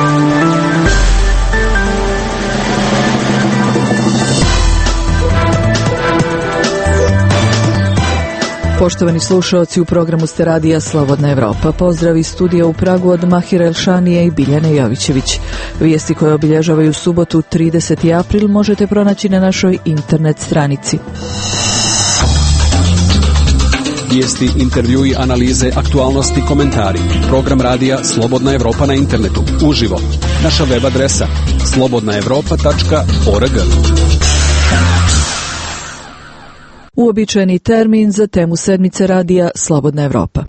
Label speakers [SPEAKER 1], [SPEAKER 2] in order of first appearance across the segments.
[SPEAKER 1] Poštovani slušalci, u programu ste radija Slobodna Evropa. Pozdrav iz studija u Pragu od Mahira Elšanije i Biljane Jovićević. Vijesti koje obilježavaju subotu 30. april možete pronaći na našoj internet stranici.
[SPEAKER 2] Vijesti, intervjui, analize, aktualnosti, komentari. Program radija Slobodna Evropa na internetu, uživo. Naša web adresa slobodnaevropa.org.
[SPEAKER 1] Uobičajeni termin za temu sedmice radija Slobodna Evropa.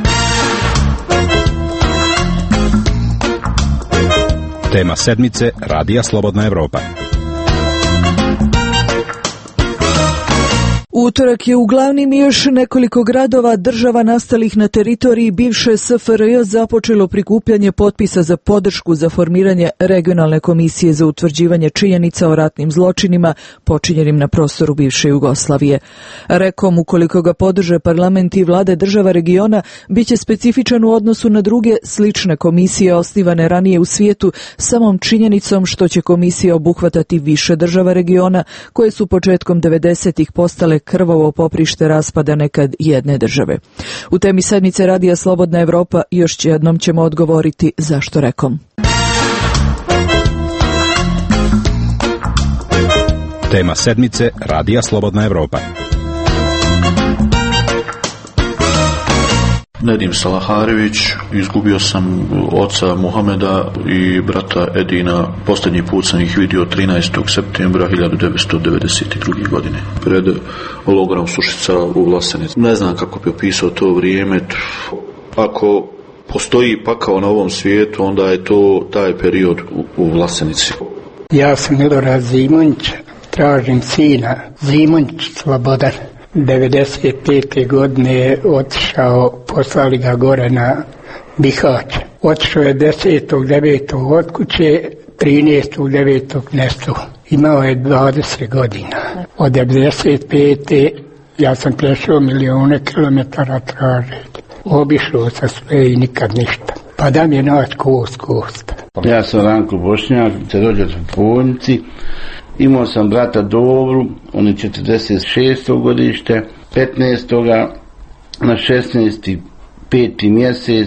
[SPEAKER 3] Tema sedmice radija Slobodna Evropa.
[SPEAKER 1] U utorak je u glavnim i još nekoliko gradova država nastalih na teritoriji bivše SFRJ započelo prikupljanje potpisa za podršku za formiranje regionalne komisije za utvrđivanje činjenica o ratnim zločinima počinjenim na prostoru bivše Jugoslavije. Rekom, ukoliko ga podrže parlament i vlade država regiona, bit će specifičan u odnosu na druge slične komisije osnivane ranije u svijetu, samom činjenicom što će komisija obuhvatati više država regiona koje su početkom 90-ih postale krvavo poprište raspada nekad jedne države. U temi sedmice radija Slobodna Evropa još jednom ćemo odgovoriti zašto rekom.
[SPEAKER 3] Tema sedmice radija Slobodna Evropa.
[SPEAKER 4] Nedim Salaharević, izgubio sam oca Muhameda i brata Edina. Posljednji put sam ih vidio 13. septembra 1992. godine pred logorom Sušica u Vlasenici. Ne znam kako bi opisao to vrijeme. Ako postoji pakao na ovom svijetu, onda je to taj period u Vlasenici.
[SPEAKER 5] Ja sam Milorad Zimonjić, tražim sina. Zimonjić Slobodan. 95. godine je otišao, poslali ga gore na Bihać. Otišao je 10.9. od kuće, 13.9. nestuo. Imao je 20 godina. Od 95. ja sam prešao milijone kilometara tražiti. Obišao sam sve i nikad ništa. Pa da mi je naći kost.
[SPEAKER 6] Ja sam Ranko Bošnjak, rođen u Tvornici. Imao sam brata Dobru, on je 46. godište, 15. na 16. 5. mjesec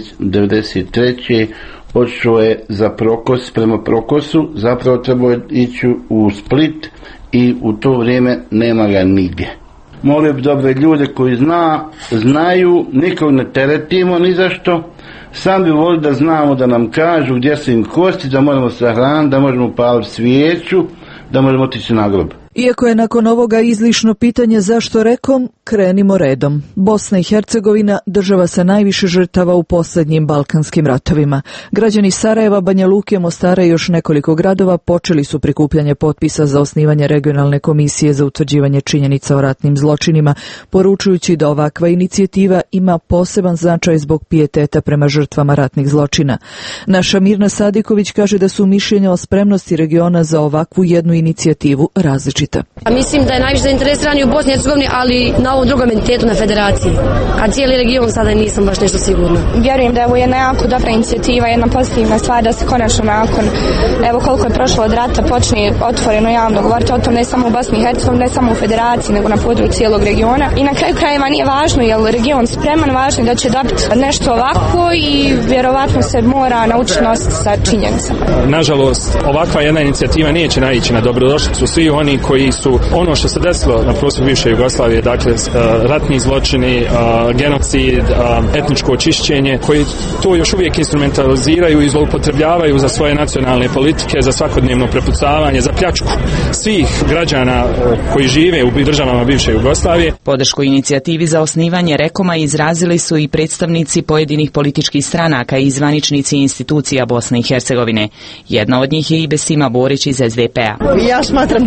[SPEAKER 6] 93. odšao je za Prokos, prema Prokosu, zapravo trebao je ići u Split i u to vrijeme nema ga nigdje. Molio bi dobre ljude koji znaju, nikog ne teretimo ni zašto, sam bi volio da znamo, da nam kažu gdje su im kosti, da možemo sahraniti, da možemo paliti svijeću, da možemo otići na grob.
[SPEAKER 1] Iako je nakon ovoga izlišno pitanje zašto rekom, krenimo redom. Bosna i Hercegovina, država sa najviše žrtava u posljednjim balkanskim ratovima. Građani Sarajeva, Banja Luke, Mostara i još nekoliko gradova počeli su prikupljanje potpisa za osnivanje regionalne komisije za utvrđivanje činjenica o ratnim zločinima, poručujući da ovakva inicijativa ima poseban značaj zbog pijeteta prema žrtvama ratnih zločina. Naša Mirna Sadiković kaže da su mišljenja o spremnosti regiona za ovakvu jednu inicijativu različita.
[SPEAKER 7] Mislim da je najviše zainteresirani u Bosni i Hercegovini, ali na ovom drugom entitetu, na federaciji. A cijeli region sada nisam baš nešto sigurna.
[SPEAKER 8] Vjerujem da je ovo jedna jako dobra inicijativa, jedna pozitivna stvar da se konačno nakon, evo koliko je prošlo od rata, počne otvoreno javno govoriti o tom, ne samo u Bosni i Hercegovini, ne samo u federaciji, nego na području cijelog regiona. I na kraju krajeva nije važno je li region spreman, važno je da će dobiti nešto ovako i vjerovatno se mora naučiti nositi sa činjenicama.
[SPEAKER 9] Nažalost, ovakva jedna inicijativa neće naići na dobrodošlicu svih oni koji su ono što se desilo na prostoru bivše Jugoslavije, dakle ratni zločini, genocid, etničko očišćenje, koji to još uvijek instrumentaliziraju i zloupotrebljavaju za svoje nacionalne politike, za svakodnevno prepucavanje, za pljačku svih građana koji žive u državama bivše Jugoslavije.
[SPEAKER 10] Podršku inicijativi za osnivanje Rekoma izrazili su i predstavnici pojedinih političkih stranaka i zvaničnici institucija Bosne i Hercegovine. Jedna od njih je i Besima Borić iz SDP-a.
[SPEAKER 11] Ja smatram da je ona iznimno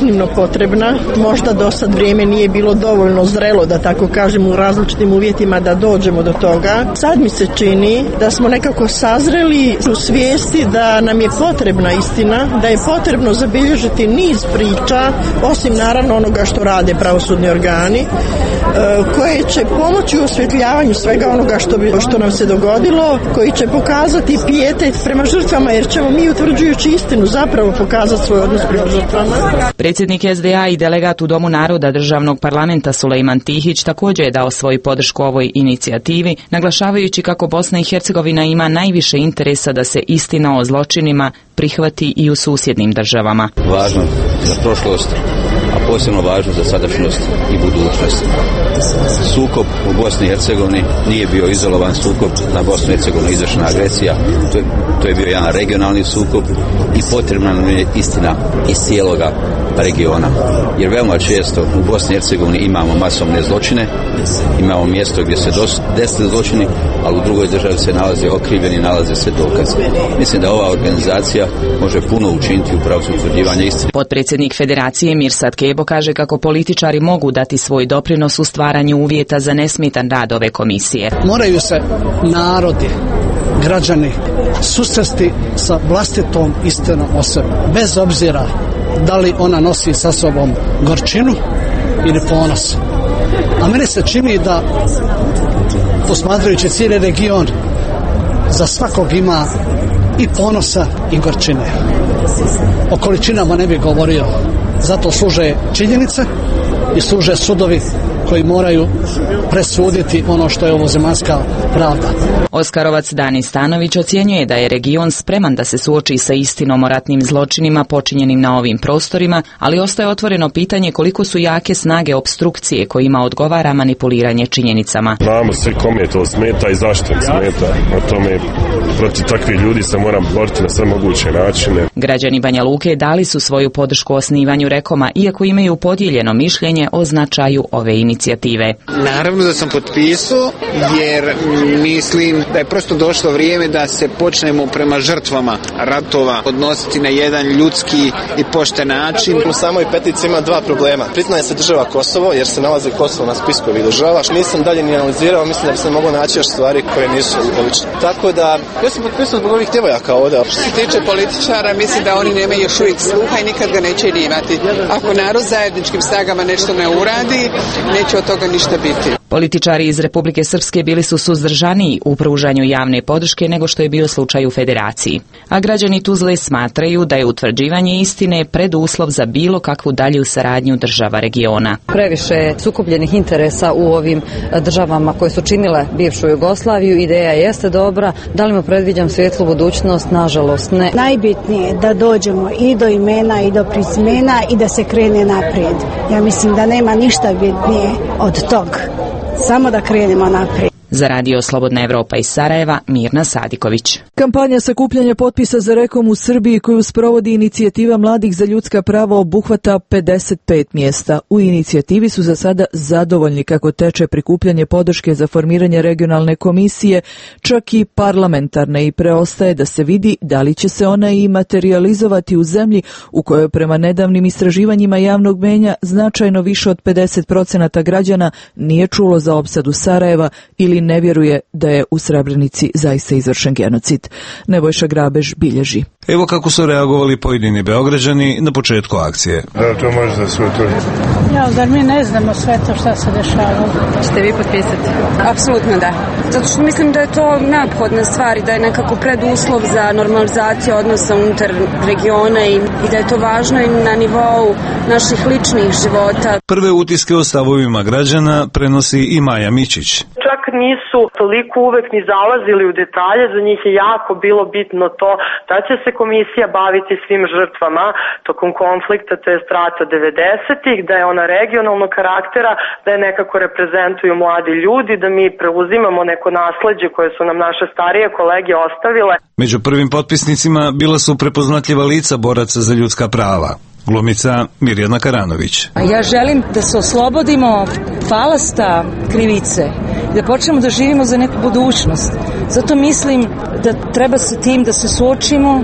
[SPEAKER 11] iznimno potrebna. Možda do sad vrijeme nije bilo dovoljno zrelo, da tako kažem, u različitim uvjetima da dođemo do toga. Sad mi se čini da smo nekako sazreli u svijesti da nam je potrebna istina, da je potrebno zabilježiti niz priča, osim naravno onoga što rade pravosudni organi, koje će pomoći u osvjetljavanju svega onoga što nam se dogodilo, koji će pokazati pijetet prema žrtvama, jer ćemo mi, utvrđujući istinu, zapravo pokazati svoj odnos prema žrtvama.
[SPEAKER 10] Predsjednik SDA i delegat u Domu naroda Državnog parlamenta Sulejman Tihić također je dao svoju podršku ovoj inicijativi, naglašavajući kako Bosna i Hercegovina ima najviše interesa da se istina o zločinima prihvati i u susjednim državama.
[SPEAKER 12] Važno za prošlost, a posebno važno za sadašnjost i budućnost. Sukob u Bosni i Hercegovini nije bio izolovan sukob, na Bosnu i Hercegovinu izvršena agresija, to je bio jedan regionalni sukob i potrebna nam je istina iz cijeloga regiona. Jer veoma često u Bosni i Hercegovini imamo masovne zločine, imamo mjesto gdje se desili zločini, ali u drugoj državi se nalaze okrivljeni, nalaze se dokaze. Mislim da ova organizacija može puno učiniti u pravcu utvrđivanja istine.
[SPEAKER 10] Potpredsjednik Federacije Mirsad Kebo kaže kako političari mogu dati svoj doprinos u stvaranju uvjeta za nesmetan rad ove komisije.
[SPEAKER 13] Moraju se narodi, građani susresti sa vlastitom istinom o sebi, bez obzira da li ona nosi sa sobom gorčinu ili ponos. A meni se čini da, posmatrajući cijeli region, za svakog ima i ponosa i gorčine. O količinama ne bih govorio, zato služe činjenice i služe sudovi koji moraju presuditi ono što je ovozemaljska pravda.
[SPEAKER 10] Oskarovac Dani Stanović ocjenjuje da je region spreman da se suoči sa istinom o ratnim zločinima počinjenim na ovim prostorima, ali ostaje otvoreno pitanje koliko su jake snage opstrukcije kojima odgovara manipuliranje činjenicama.
[SPEAKER 14] Znamo svi kome to smeta i zašto im smeta. O tome protiv takvih ljudi se moram boriti na sve moguće načine.
[SPEAKER 10] Građani Banja Luke dali su svoju podršku osnivanju Rekoma, iako imaju podijeljeno mišljenje o značaju ove inicijative.
[SPEAKER 15] Naravno da sam potpisao, jer mislim da je prosto došlo vrijeme da se počnemo prema žrtvama ratova odnositi na jedan ljudski i pošten način.
[SPEAKER 16] U samoj peticiji ima dva problema. Priznaje se država Kosovo, jer se nalazi Kosovo na spisku ovih država. Nisam dalje ni analizirao, mislim da bi se moglo naći još stvari koje nisu ulične. Tako da, ja sam potpisao zbog ovih djevojaka ovdje.
[SPEAKER 17] Što se tiče političara, mislim da oni nemaju još uvijek sluha i nikad ga neće imati. Ako narod zajedničkim snagama nešto ne uradi, neće od toga ništa biti.
[SPEAKER 10] Političari iz Republike Srpske bili su suzdržaniji u pružanju javne podrške nego što je bio slučaj u Federaciji. A građani Tuzle smatraju da je utvrđivanje istine preduslov za bilo kakvu dalju saradnju država regiona.
[SPEAKER 18] Previše sukobljenih interesa u ovim državama koje su činile bivšu Jugoslaviju. Ideja jeste dobra, da li mu predviđam svjetlu budućnost? Nažalost ne.
[SPEAKER 19] Najbitnije je da dođemo i do imena i do prezimena i da se krene naprijed. Ja mislim da nema ništa bitnije od tog. Samo da krenemo naprijed.
[SPEAKER 10] Za Radio Slobodna Evropa iz Sarajeva, Mirna Sadiković.
[SPEAKER 1] Kampanja sakupljanja potpisa za Rekom u Srbiji koju sprovodi inicijativa Mladih za ljudska prava obuhvata 55 mjesta. U inicijativi su za sada zadovoljni kako teče prikupljanje podrške za formiranje regionalne komisije, čak i parlamentarne, i preostaje da se vidi da li će se ona i materializovati u zemlji u kojoj prema nedavnim istraživanjima javnog mnijenja značajno više od 50% građana nije čulo za opsadu Sarajeva ili ne vjeruje da je u Srebrenici zaista izvršen genocid. Nebojša Grabež bilježi.
[SPEAKER 20] Evo kako su reagovali pojedini Beograđani na početku akcije.
[SPEAKER 16] Da, to može da se utvrdi.
[SPEAKER 19] Ja, zar mi ne znamo sve to što se dešava?
[SPEAKER 18] Ćete vi potpisati?
[SPEAKER 21] Apsolutno da. Zato što mislim da je to neophodna stvar i da je nekako preduslov za normalizaciju odnosa unutar regiona i da je to važno i na nivou naših ličnih života.
[SPEAKER 20] Prve utiske o stavovima građana prenosi i Maja Mičić.
[SPEAKER 22] Čak nisu toliko uvek ni zalazili u detalje, za njih je jako bilo bitno to da će se komisija baviti svim žrtvama tokom konflikta, to je rata 90-ih, da je ona regionalnog karaktera, da je nekako reprezentuju mladi ljudi, da mi preuzimamo neko nasleđe koje su nam naše starije kolege ostavile.
[SPEAKER 20] Među prvim potpisnicima bila su prepoznatljiva lica boraca za ljudska prava. Glumica Mirjana Karanović.
[SPEAKER 18] Ja želim da se oslobodimo falasta krivice, da počnemo da živimo za neku budućnost. Zato mislim da treba sa tim da se suočimo,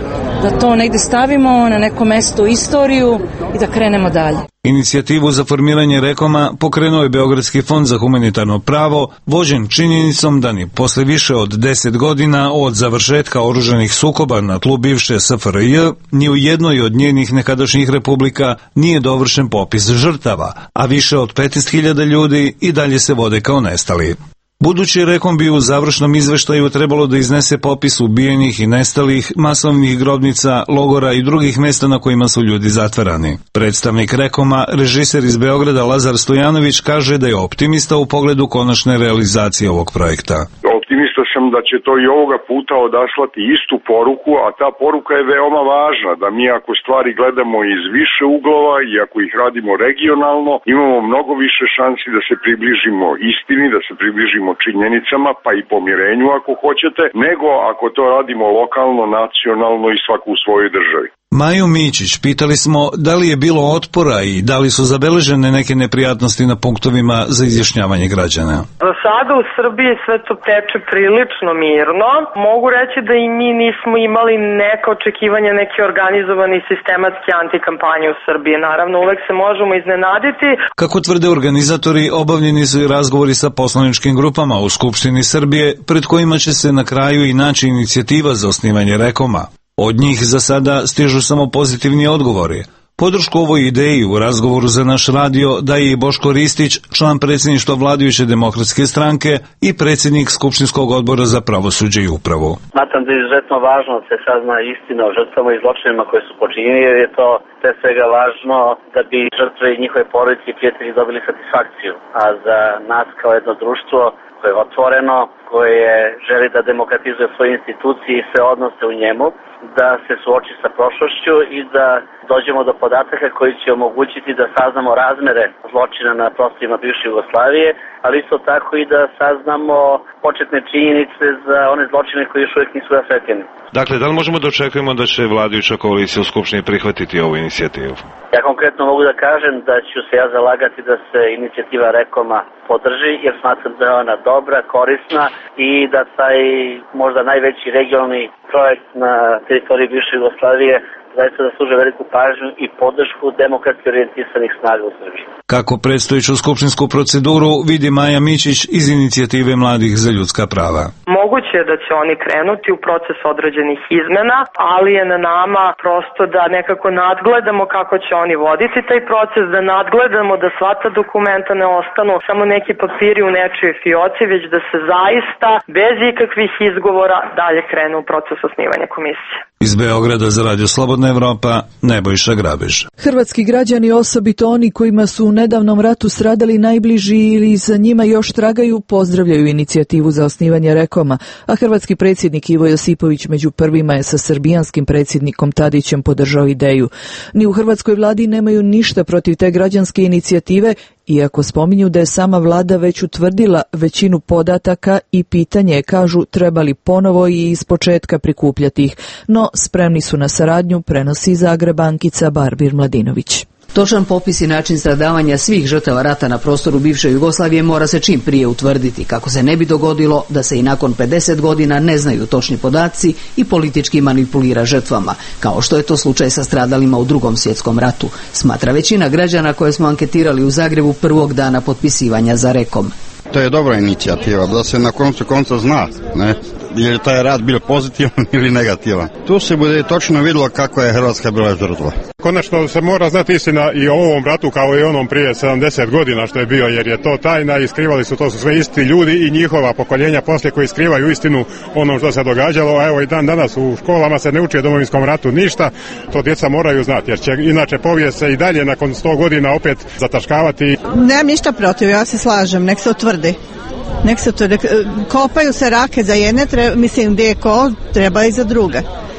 [SPEAKER 2] da to negdje stavimo na neko mesto u istoriju i da krenemo dalje.
[SPEAKER 20] Inicijativu za formiranje Rekoma pokrenuo je Beogradski fond za humanitarno pravo, vođen činjenicom da ni posle više od 10 godina od završetka oružanih sukoba na tlu bivše SFRJ, ni u jednoj od njenih nekadašnjih republika nije dovršen popis žrtava, a više od 15.000 ljudi i dalje se vode kao nestali. Budući Rekom bi u završnom izveštaju trebalo da iznese popis ubijenih i nestalih, masovnih grobnica, logora i drugih mesta na kojima su ljudi zatvarani. Predstavnik Rekoma, režiser iz Beograda Lazar Stojanović, kaže da je optimista u pogledu konačne realizacije ovog projekta.
[SPEAKER 3] Optimista sam da će to i ovoga puta odaslati istu poruku, a ta poruka je veoma važna, da mi ako stvari gledamo iz više uglova i ako ih radimo regionalno, imamo mnogo više šansi da se približimo istini, da se približimo činjenicama, pa i pomirenju ako hoćete, nego ako to radimo lokalno, nacionalno i svako u svojoj državi.
[SPEAKER 20] Maju Mićić pitali smo da li je bilo otpora i da li su zabeležene neke neprijatnosti na punktovima za izjašnjavanje građana.
[SPEAKER 22] Za sada u Srbiji sve to teče prilično mirno. Mogu reći da i mi nismo imali neka očekivanja, neke organizovane sistematske antikampanje u Srbiji. Naravno, uvek se možemo iznenaditi.
[SPEAKER 20] Kako tvrde organizatori, obavljeni su i razgovori sa poslaničkim grupama u Skupštini Srbije, pred kojima će se na kraju i naći inicijativa za osnivanje Rekoma. Od njih za sada stižu samo pozitivni odgovori. Podršku ovoj ideji u razgovoru za naš radio daje i Boško Ristić, član predsjedništva vladajuće demokratske stranke i predsjednik Skupštinskog odbora za pravosuđe i upravu.
[SPEAKER 23] Smatram da je izuzetno važno da se sazna istina o žrtvama i zločinima koje su počinjeni, jer je to pre svega važno da bi žrtve i njihove porodice i prijatelji dobili satisfakciju. A za nas kao jedno društvo koje je otvoreno, koje želi da demokratizuje svoje institucije i sve odnose u njemu, da se suoči sa prošlošću i da dođemo do podataka koji će omogućiti da saznamo razmere zločina na prostorima bivše Jugoslavije, ali isto tako i da saznamo početne činjenice za one zločine koji još uvijek nisu rasvetljeni.
[SPEAKER 24] Dakle, da li možemo da očekujemo da će vladajuća koalicija u Skupštini prihvatiti ovu inicijativu?
[SPEAKER 23] Ja konkretno mogu da kažem da ću se ja zalagati da se inicijativa Rekoma podrži, jer smatram da je ona dobra, korisna i da taj možda najveći regionalni projekt na teritoriji bivše Jugoslavije zaista zaslužuje veliku pažnju i podršku demokratski orijentisanih snaga u Srbiji.
[SPEAKER 20] Kako predstojeću skupštinsku proceduru vidi Maja Mićić iz inicijative Mladih za ljudska prava.
[SPEAKER 22] Moguće je da će oni krenuti u proces određenih izmena, ali je na nama prosto da nekako nadgledamo kako će oni voditi taj proces, da nadgledamo da sva ta dokumenta ne ostanu samo neki papiri u nečijoj fioci, već da se zaista bez ikakvih izgovora dalje krene u proces osnivanja komisije.
[SPEAKER 20] Iz Beograda za Radio Slobodna Evropa, Nebojša Grabež.
[SPEAKER 1] Hrvatski građani, osobito oni kojima su u nedavnom ratu stradali najbliži ili za njima još tragaju, pozdravljaju inicijativu za osnivanje Rekoma, a hrvatski predsjednik Ivo Josipović među prvima je sa srbijanskim predsjednikom Tadićem podržao ideju. Ni u hrvatskoj vladi nemaju ništa protiv te građanske inicijative, iako spominju da je sama vlada već utvrdila većinu podataka i pitanje je, kažu, trebali ponovo i ispočetka prikupljati ih, no spremni su na saradnju, prenosi iz Zagreba Ankica Barbir Mladinović.
[SPEAKER 25] Točan popis i način stradavanja svih žrtava rata na prostoru bivše Jugoslavije mora se čim prije utvrditi, kako se ne bi dogodilo da se i nakon 50 godina ne znaju točni podaci i politički manipulira žrtvama, kao što je to slučaj sa stradalima u Drugom svjetskom ratu, smatra većina građana koje smo anketirali u Zagrebu prvog dana potpisivanja za Rekom.
[SPEAKER 26] To je dobra inicijativa, da se na koncu konca zna, ne? Je li taj rat bio pozitivan ili negativan. Tu se bude točno vidjelo kako je Hrvatska bila žrtva.
[SPEAKER 27] Konačno se mora znati istina i o ovom ratu kao i onom prije 70 godina što je bio, jer je to tajna i skrivali su, to su sve isti ljudi i njihova pokoljenja poslije koji skrivaju istinu ono što se događalo, a evo i dan danas u školama se ne uči o Domovinskom ratu ništa, to djeca moraju znati, jer će inače povijest se i dalje nakon 100 godina opet zataškavati.
[SPEAKER 11] Nemam ništa protiv, ja se slažem, nek se utvrdi. Nek se to, kopaju se rake za jedne, mislim gdje je ko, treba i za druge.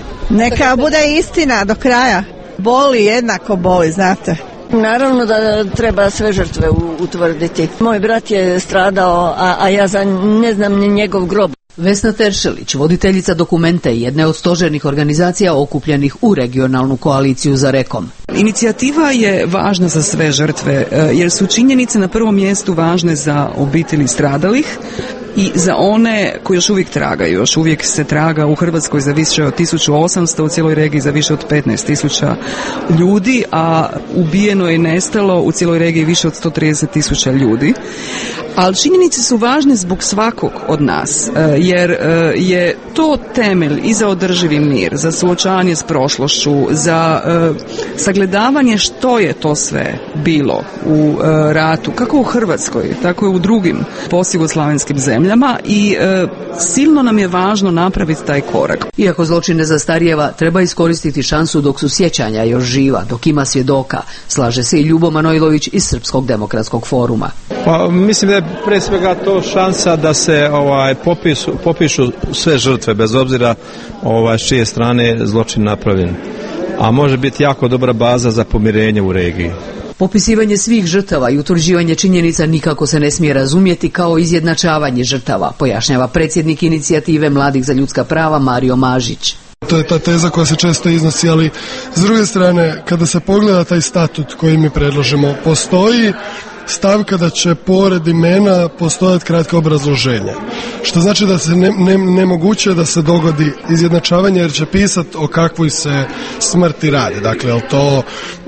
[SPEAKER 11] Neka bude istina do kraja. Boli, jednako boli, znate.
[SPEAKER 28] Naravno da treba sve žrtve utvrditi. Moj brat je stradao, a ja ne znam ni njegov grob.
[SPEAKER 25] Vesna Teršelić, voditeljica Dokumenta i jedne od stožernih organizacija okupljenih u regionalnu koaliciju za Rekom.
[SPEAKER 29] Inicijativa je važna za sve žrtve, jer su činjenice na prvom mjestu važne za obitelji stradalih, i za one koji još uvijek tragaju. Još uvijek se traga u Hrvatskoj za više od 1800, u cijeloj regiji za više od 15.000 ljudi, a ubijeno je nestalo u cijeloj regiji više od 130.000 ljudi. Ali činjenice su važne zbog svakog od nas, jer je to temelj i za održivi mir, za suočavanje s prošlošću, za sagledavanje što je to sve bilo u ratu, kako u Hrvatskoj, tako i u drugim postjugoslavenskim zemljama, i silno nam je važno napraviti taj korak.
[SPEAKER 25] Iako zločin ne zastarijeva, treba iskoristiti šansu dok su sjećanja još živa, dok ima svjedoka, slaže se i Ljubo Manojlović iz Srpskog demokratskog foruma.
[SPEAKER 4] Pa, mislim da je pre svega to šansa da se popišu sve žrtve, bez obzira s čije strane je zločin napravljen. A može biti jako dobra baza za pomirenje u regiji.
[SPEAKER 25] Popisivanje svih žrtava i utvrđivanje činjenica nikako se ne smije razumjeti kao izjednačavanje žrtava, pojašnjava predsjednik inicijative Mladih za ljudska prava Mario Mažić.
[SPEAKER 5] To je ta teza koja se često iznosi, ali s druge strane, kada se pogleda taj statut koji mi predložimo, postoji stavka da će pored imena postojati kratka obrazloženja. Što znači da se nemoguće da se dogodi izjednačavanje, jer će pisati o kakvoj se smrti radi. Dakle, je to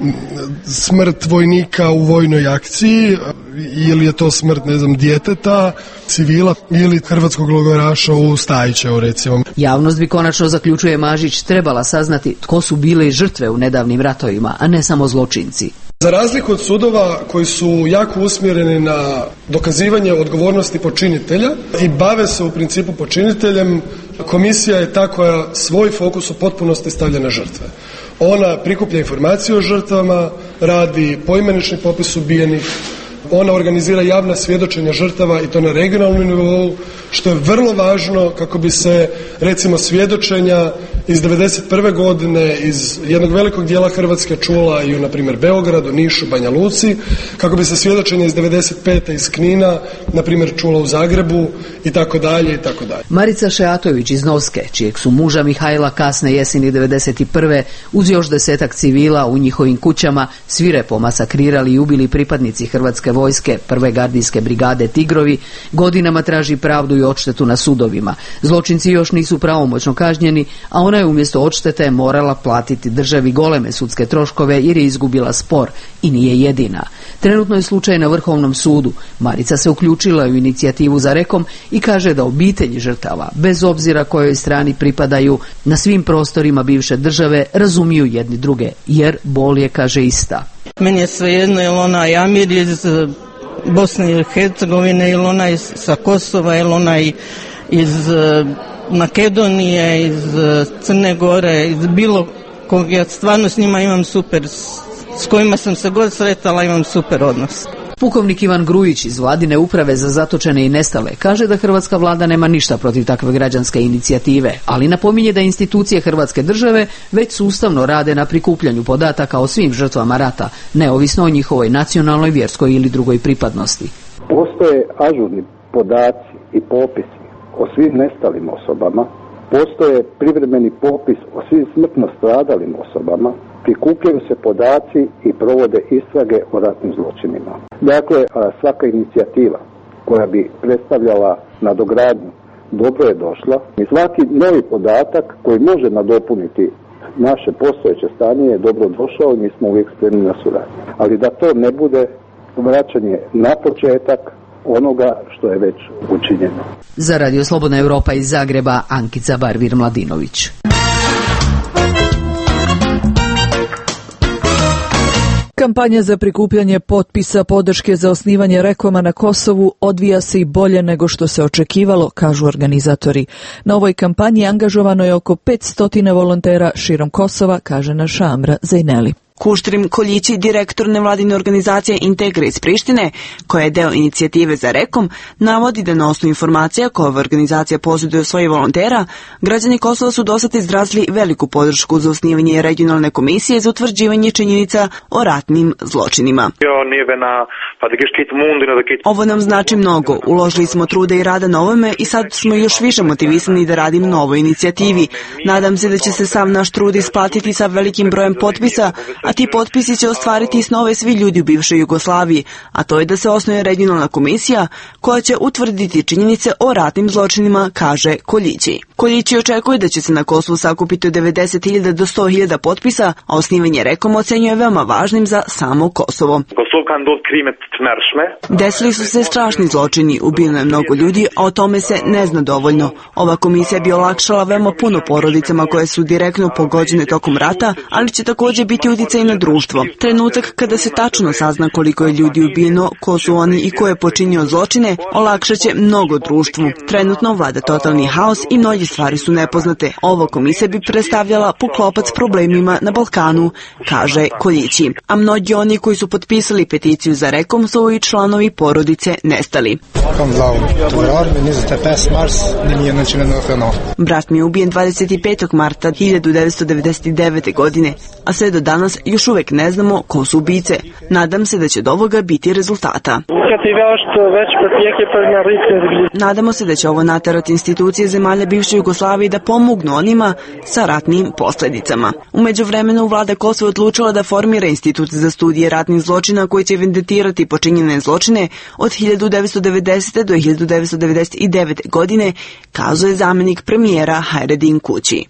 [SPEAKER 5] smrt vojnika u vojnoj akciji, ili je to smrt, djeteta, civila ili hrvatskog logoraša u Stajićevu, recimo.
[SPEAKER 25] Javnost bi, konačno zaključuje Mažić, trebala saznati tko su bile žrtve u nedavnim ratovima, a ne samo zločinci.
[SPEAKER 5] Za razliku od sudova koji su jako usmjereni na dokazivanje odgovornosti počinitelja i bave se u principu počiniteljem, komisija je ta koja svoj fokus u potpunosti stavlja na žrtve. Ona prikuplja informacije o žrtvama, radi poimenični popis ubijenih, ona organizira javna svjedočenja žrtava i to na regionalnom nivou, što je vrlo važno kako bi se, recimo, svjedočenja iz 1991. godine iz jednog velikog dijela Hrvatske čula i u, na primjer, Beogradu, Nišu, Banja Luci, kako bi se svjedočenja iz 1995. iz Knina, na primjer, čula u Zagrebu i tako dalje i tako dalje.
[SPEAKER 25] Marica Šeatović iz Novske, čijeg su muža Mihajla kasne jeseni 1991. uz još 10-ak civila u njihovim kućama svirepo masakrirali i ubili pripadnici Hrvatske vojske prve gardijske brigade Tigrovi, godinama traži pravdu i odštetu na sudovima. Zločinci još nisu pravomoćno kažnjeni, a ona je umjesto odštete morala platiti državi goleme sudske troškove jer je izgubila spor i nije jedina. Trenutno je slučaj na Vrhovnom sudu. Marica se uključila u inicijativu za Rekom i kaže da obitelji žrtava, bez obzira kojoj strani pripadaju, na svim prostorima bivše države razumiju jedni druge, jer bol je, kaže, ista.
[SPEAKER 6] Meni je svejedno je li onaj Amir iz Bosne i Hercegovine, ili onaj sa Kosova, ili onaj iz Makedonije, iz Crne Gore, iz bilo kog. Ja stvarno s njima imam super, s kojima sam se god sretala, imam super odnos.
[SPEAKER 25] Pukovnik Ivan Grujić iz Vladine uprave za zatočene i nestale kaže da hrvatska vlada nema ništa protiv takve građanske inicijative, ali napominje da institucije Hrvatske države već sustavno rade na prikupljanju podataka o svim žrtvama rata, neovisno o njihovoj nacionalnoj, vjerskoj ili drugoj pripadnosti.
[SPEAKER 7] Postoje ažurni podaci i popisi o svim nestalim osobama, postoje privremeni popis o svim smrtno stradalim osobama, prikupljaju se podaci i provode istrage o ratnim zločinima. Dakle, svaka inicijativa koja bi predstavljala nadogradnju dobro je došla i svaki novi podatak koji može nadopuniti naše postojeće stanje je dobro došao i mi smo uvijek spremni na suradnju. Ali da to ne bude vraćanje na početak onoga što je već učinjeno.
[SPEAKER 25] Za Radio Slobodna Europa iz Zagreba, Ankica Barvir-Mladinović.
[SPEAKER 1] Kampanja za prikupljanje potpisa podrške za osnivanje Rekoma na Kosovu odvija se i bolje nego što se očekivalo, kažu organizatori. Na ovoj kampanji angažovano je oko 500 volontera širom Kosova, kaže naša Amra Zajneli.
[SPEAKER 8] Kuštrim Koljići, direktor nevladine organizacije Integra iz Prištine, koja je deo inicijative za Rekom, navodi da na osnovu informacija koje ova organizacija posjeduje svojih volontera, građani Kosova su dosad izrazili veliku podršku za osnivanje regionalne komisije za utvrđivanje činjenica o ratnim zločinima. Ovo nam znači mnogo. Uložili smo truda i rada na ovome i sad smo još više motivisani da radimo na ovoj inicijativi. Nadam se da će se sav naš trud isplatiti sa velikim brojem potpisa, a ti potpisi će ostvariti snove svi ljudi u bivšoj Jugoslaviji, a to je da se osnuje regionalna komisija koja će utvrditi činjenice o ratnim zločinima, kaže Koljići. Koljići očekuje da će se na Kosovu sakupiti od 90.000 do 100.000 potpisa, a osnivanje Rekom ocenjuje veoma važnim za samo Kosovo. Desili su se strašni zločini, ubijeno je mnogo ljudi, a o tome se ne zna dovoljno. Ova komisija bi olakšala veoma puno porodicama koje su direktno pogođene tokom rata, ali će također biti uticaj na društvo. Trenutak kada se tačno sazna koliko je ljudi ubijeno, ko su oni i ko je počinio zločine, olakšat će mnogo društvu. Trenutno vlada totalni haos i mnoge stvari su nepoznate. Ova komisija bi predstavljala poklopac problemima na Balkanu, kaže Koljići. A mnogi oni koji su potpisali peticiju za Rekom su i članovi porodice nestali. Brat mi je ubijen 25. marta 1999. godine, a sve do danas još uvek ne znamo ko su ubice. Nadam se da će do ovoga biti rezultata. Nadamo se da će ovo naterati institucije zemalja bivše Jugoslavije da pomognu onima sa ratnim posljedicama. U međuvremenu vlada Kosova odlučila da formira institut za studije ratnih zločina koji će evidentirati počinjene zločine od 1990. do 1999. godine, kazuje zamjenik premijera Hajredin Kući.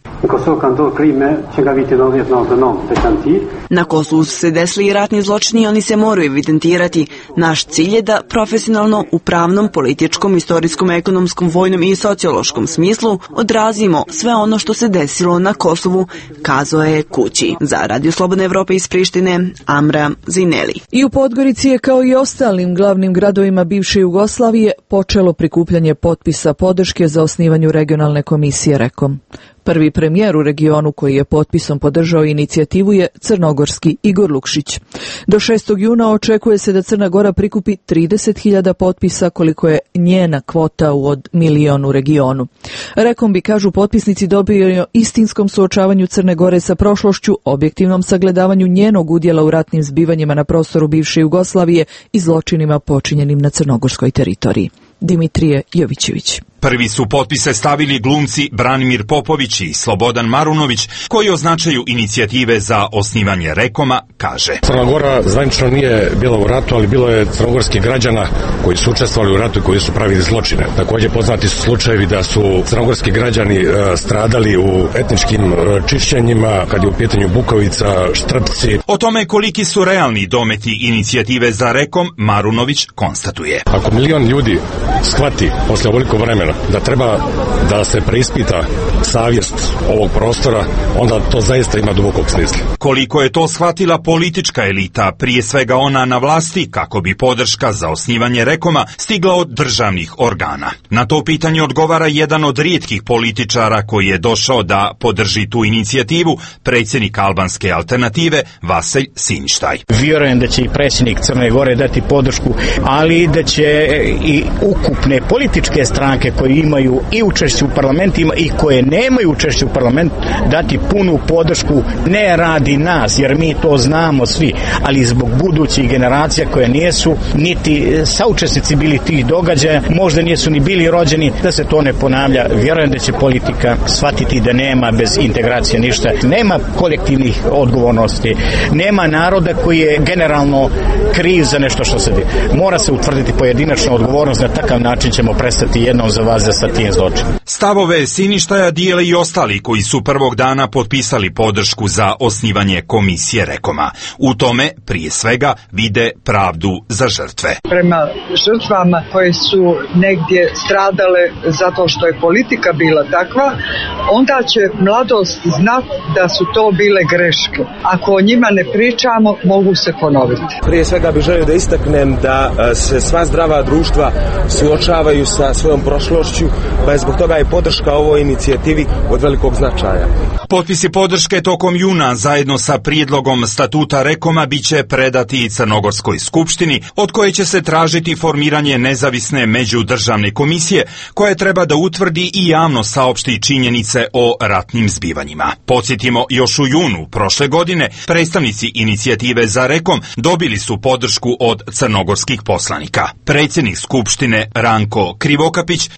[SPEAKER 8] Na Kosovu su se desili i ratni zločini i oni se moraju evidentirati. Naš cilj je da profesionalno u pravnom, političkom, istorijskom, ekonomskom, vojnom i sociološkom smislu odrazimo sve ono što se desilo na Kosovu, kazuje Kući. Za Radio Slobodne Evrope iz Prištine, Amra Zineli.
[SPEAKER 1] I u Podgorici je kao i ostalim glavnim gradovima bivše Jugoslavije počelo prikupljanje potpisa podrške za osnivanju regionalne komisije Rekom. Prvi premijer u regionu koji je potpisom podržao inicijativu je crnogorski Igor Lukšić. Do 6. juna očekuje se da Crna Gora prikupi 30.000 potpisa, koliko je njena kvota od 1 milion u regionu. Rekom bi, kažu potpisnici, dobio istinskom suočavanju Crne Gore sa prošlošću, objektivnom sagledavanju njenog udjela u ratnim zbivanjima na prostoru bivše Jugoslavije i zločinima počinjenim na crnogorskoj teritoriji. Dimitrije Jovićević.
[SPEAKER 9] Prvi su potpise stavili glumci Branimir Popović i Slobodan Marunović, koji označaju inicijative za osnivanje Rekoma, kaže.
[SPEAKER 10] Crna Gora zvanično nije bila u ratu, ali bilo je crnogorskih građana koji su učestvovali u ratu i koji su pravili zločine. Također poznati su slučajevi da su crnogorski građani stradali u etničkim čišćenjima, kad je u pitanju Bukovica, Štrpci.
[SPEAKER 9] O tome koliki su realni dometi inicijative za Rekom, Marunović konstatuje.
[SPEAKER 10] Ako 1 milion ljudi shvati posle ovoliko vremena da treba da se preispita savjest ovog prostora, onda to zaista ima dubokog smisla.
[SPEAKER 9] Koliko je to shvatila politička elita, prije svega ona na vlasti, kako bi podrška za osnivanje Rekoma stigla od državnih organa? Na to pitanje odgovara jedan od rijetkih političara koji je došao da podrži tu inicijativu, predsjednik albanske alternative Vaselj Siništaj.
[SPEAKER 12] Vjerujem da će i predsjednik Crne Gore dati podršku, ali da će i ukupne političke stranke koje imaju i učešće u parlamentima i koje nemaju učešće u parlamentu dati punu podršku, ne radi nas, jer mi to znamo svi, ali zbog budućih generacija koje nisu niti saučesnici bili tih događaja, možda nisu ni bili rođeni, da se to ne ponavlja. Vjerujem da će politika shvatiti da nema bez integracije ništa. Nema kolektivnih odgovornosti, nema naroda koji je generalno kriv za nešto što se mora se utvrditi pojedinačna odgovornost. Na takav način ćemo prestati jednom za vas sa tim zločinom.
[SPEAKER 9] Stavove Siništaja dijele i ostali koji su prvog dana potpisali podršku za osnivanje komisije Rekoma. U tome, prije svega, vide pravdu za žrtve.
[SPEAKER 13] Prema žrtvama koje su negdje stradale zato što je politika bila takva, onda će mladost znat da su to bile greške. Ako o njima ne pričamo, mogu se ponoviti.
[SPEAKER 14] Prije svega bih želio da istaknem da se sva zdrava društva suočavaju sa svojom prošlošću, pa je zbog toga i podrška ovoj inicijativi od velikog značaja.
[SPEAKER 9] Potpisi podrške tokom juna zajedno sa prijedlogom statuta Rekoma biće predati i Crnogorskoj skupštini, od koje će se tražiti formiranje nezavisne međudržavne komisije koja treba da utvrdi i javno saopšti činjenice o ratnim zbivanjima. Podsjetimo, još u junu prošle godine predstavnici inicijative za Rekom dobili su podršku od crnogorskih poslanika. Predsjednik skupštine Ranko Krivokapić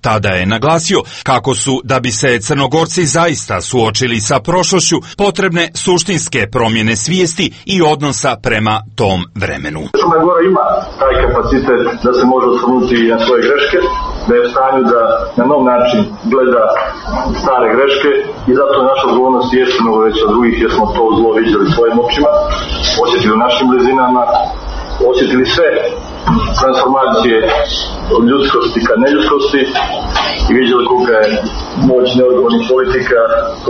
[SPEAKER 9] Tada je naglasio kako su, da bi se Crnogorci zaista suočili sa prošlošću, potrebne suštinske promjene svijesti i odnosa prema tom vremenu.
[SPEAKER 2] Crna Gora ima taj kapacitet da se može osvrnuti na svoje greške, da je u stanju da na nov način gleda stare greške i zato naša odgovornost jeste mnogo veća od drugih jer smo to zlo vidjeli svojim očima, osjetili u našim blizinama, osjetili sve transformacije od ljudskosti ka neljudskosti i vidjeli kolika je moć neodgovornih politika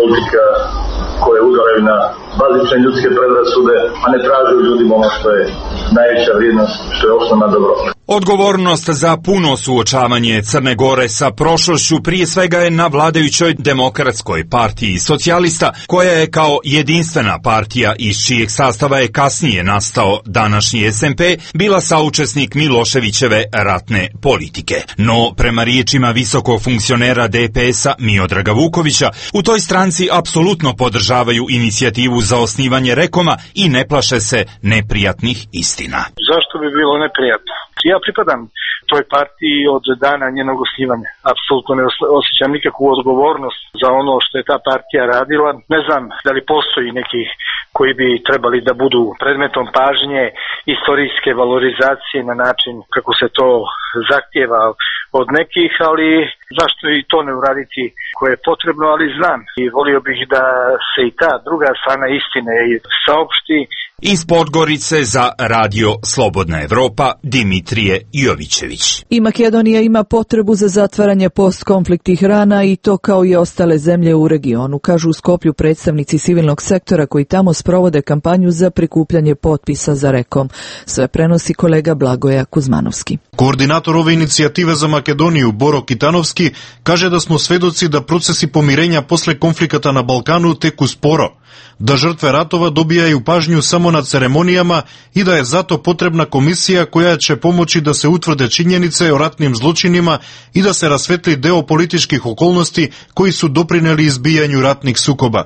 [SPEAKER 2] koje udaraju na bazične ljudske predrasude, a ne traže u ljudima ono što je najveća vrijednost, što je osnovna dobro.
[SPEAKER 9] Odgovornost za puno suočavanje Crne Gore sa prošlošću prije svega je na vladajućoj Demokratskoj partiji socijalista, koja je kao jedinstvena partija iz čijeg sastava je kasnije nastao današnji SMP, bila saučesnik Miloševićeve ratne politike. No, prema riječima visokog funkcionera DPS-a Miodraga Vukovića, u toj stranci apsolutno podržavaju inicijativu za osnivanje Rekoma i ne plaše se neprijatnih istina.
[SPEAKER 3] Zašto bi bilo neprijatno? Ja pripadam toj partiji od dana njenog osnivanja. Apsolutno ne osjećam nikakvu odgovornost za ono što je ta partija radila. Ne znam da li postoji nekih koji bi trebali da budu predmetom pažnje, istorijske valorizacije na način kako se to zahtijeva od nekih, ali zašto i to ne uraditi koje je potrebno, ali znam i volio bih da se i ta druga strana istine saopšti.
[SPEAKER 9] Iz Podgorice za Radio Slobodna Evropa Dimitrije Jovićević.
[SPEAKER 1] I Makedonija ima potrebu za zatvaranje postkonfliktnih rana i to kao i ostale zemlje u regionu, kažu u Skoplju predstavnici civilnog sektora koji tamo sprovode kampanju za prikupljanje potpisa za Rekom. Sve prenosi kolega Blagoja Kuzmanovski.
[SPEAKER 15] Koordinator ove inicijative za Makedoniju, Boro Kitanovski, kaže da smo svedoci da procesi pomirenja posle konflikata na Balkanu teku sporo, da žrtve ratova dobijaju pažnju samo na ceremonijama i da je zato potrebna komisija koja će pomoći da se utvrde činjenice o ratnim zločinima i da se rasvetli deo političkih okolnosti koji su doprineli izbijanju ratnih sukoba.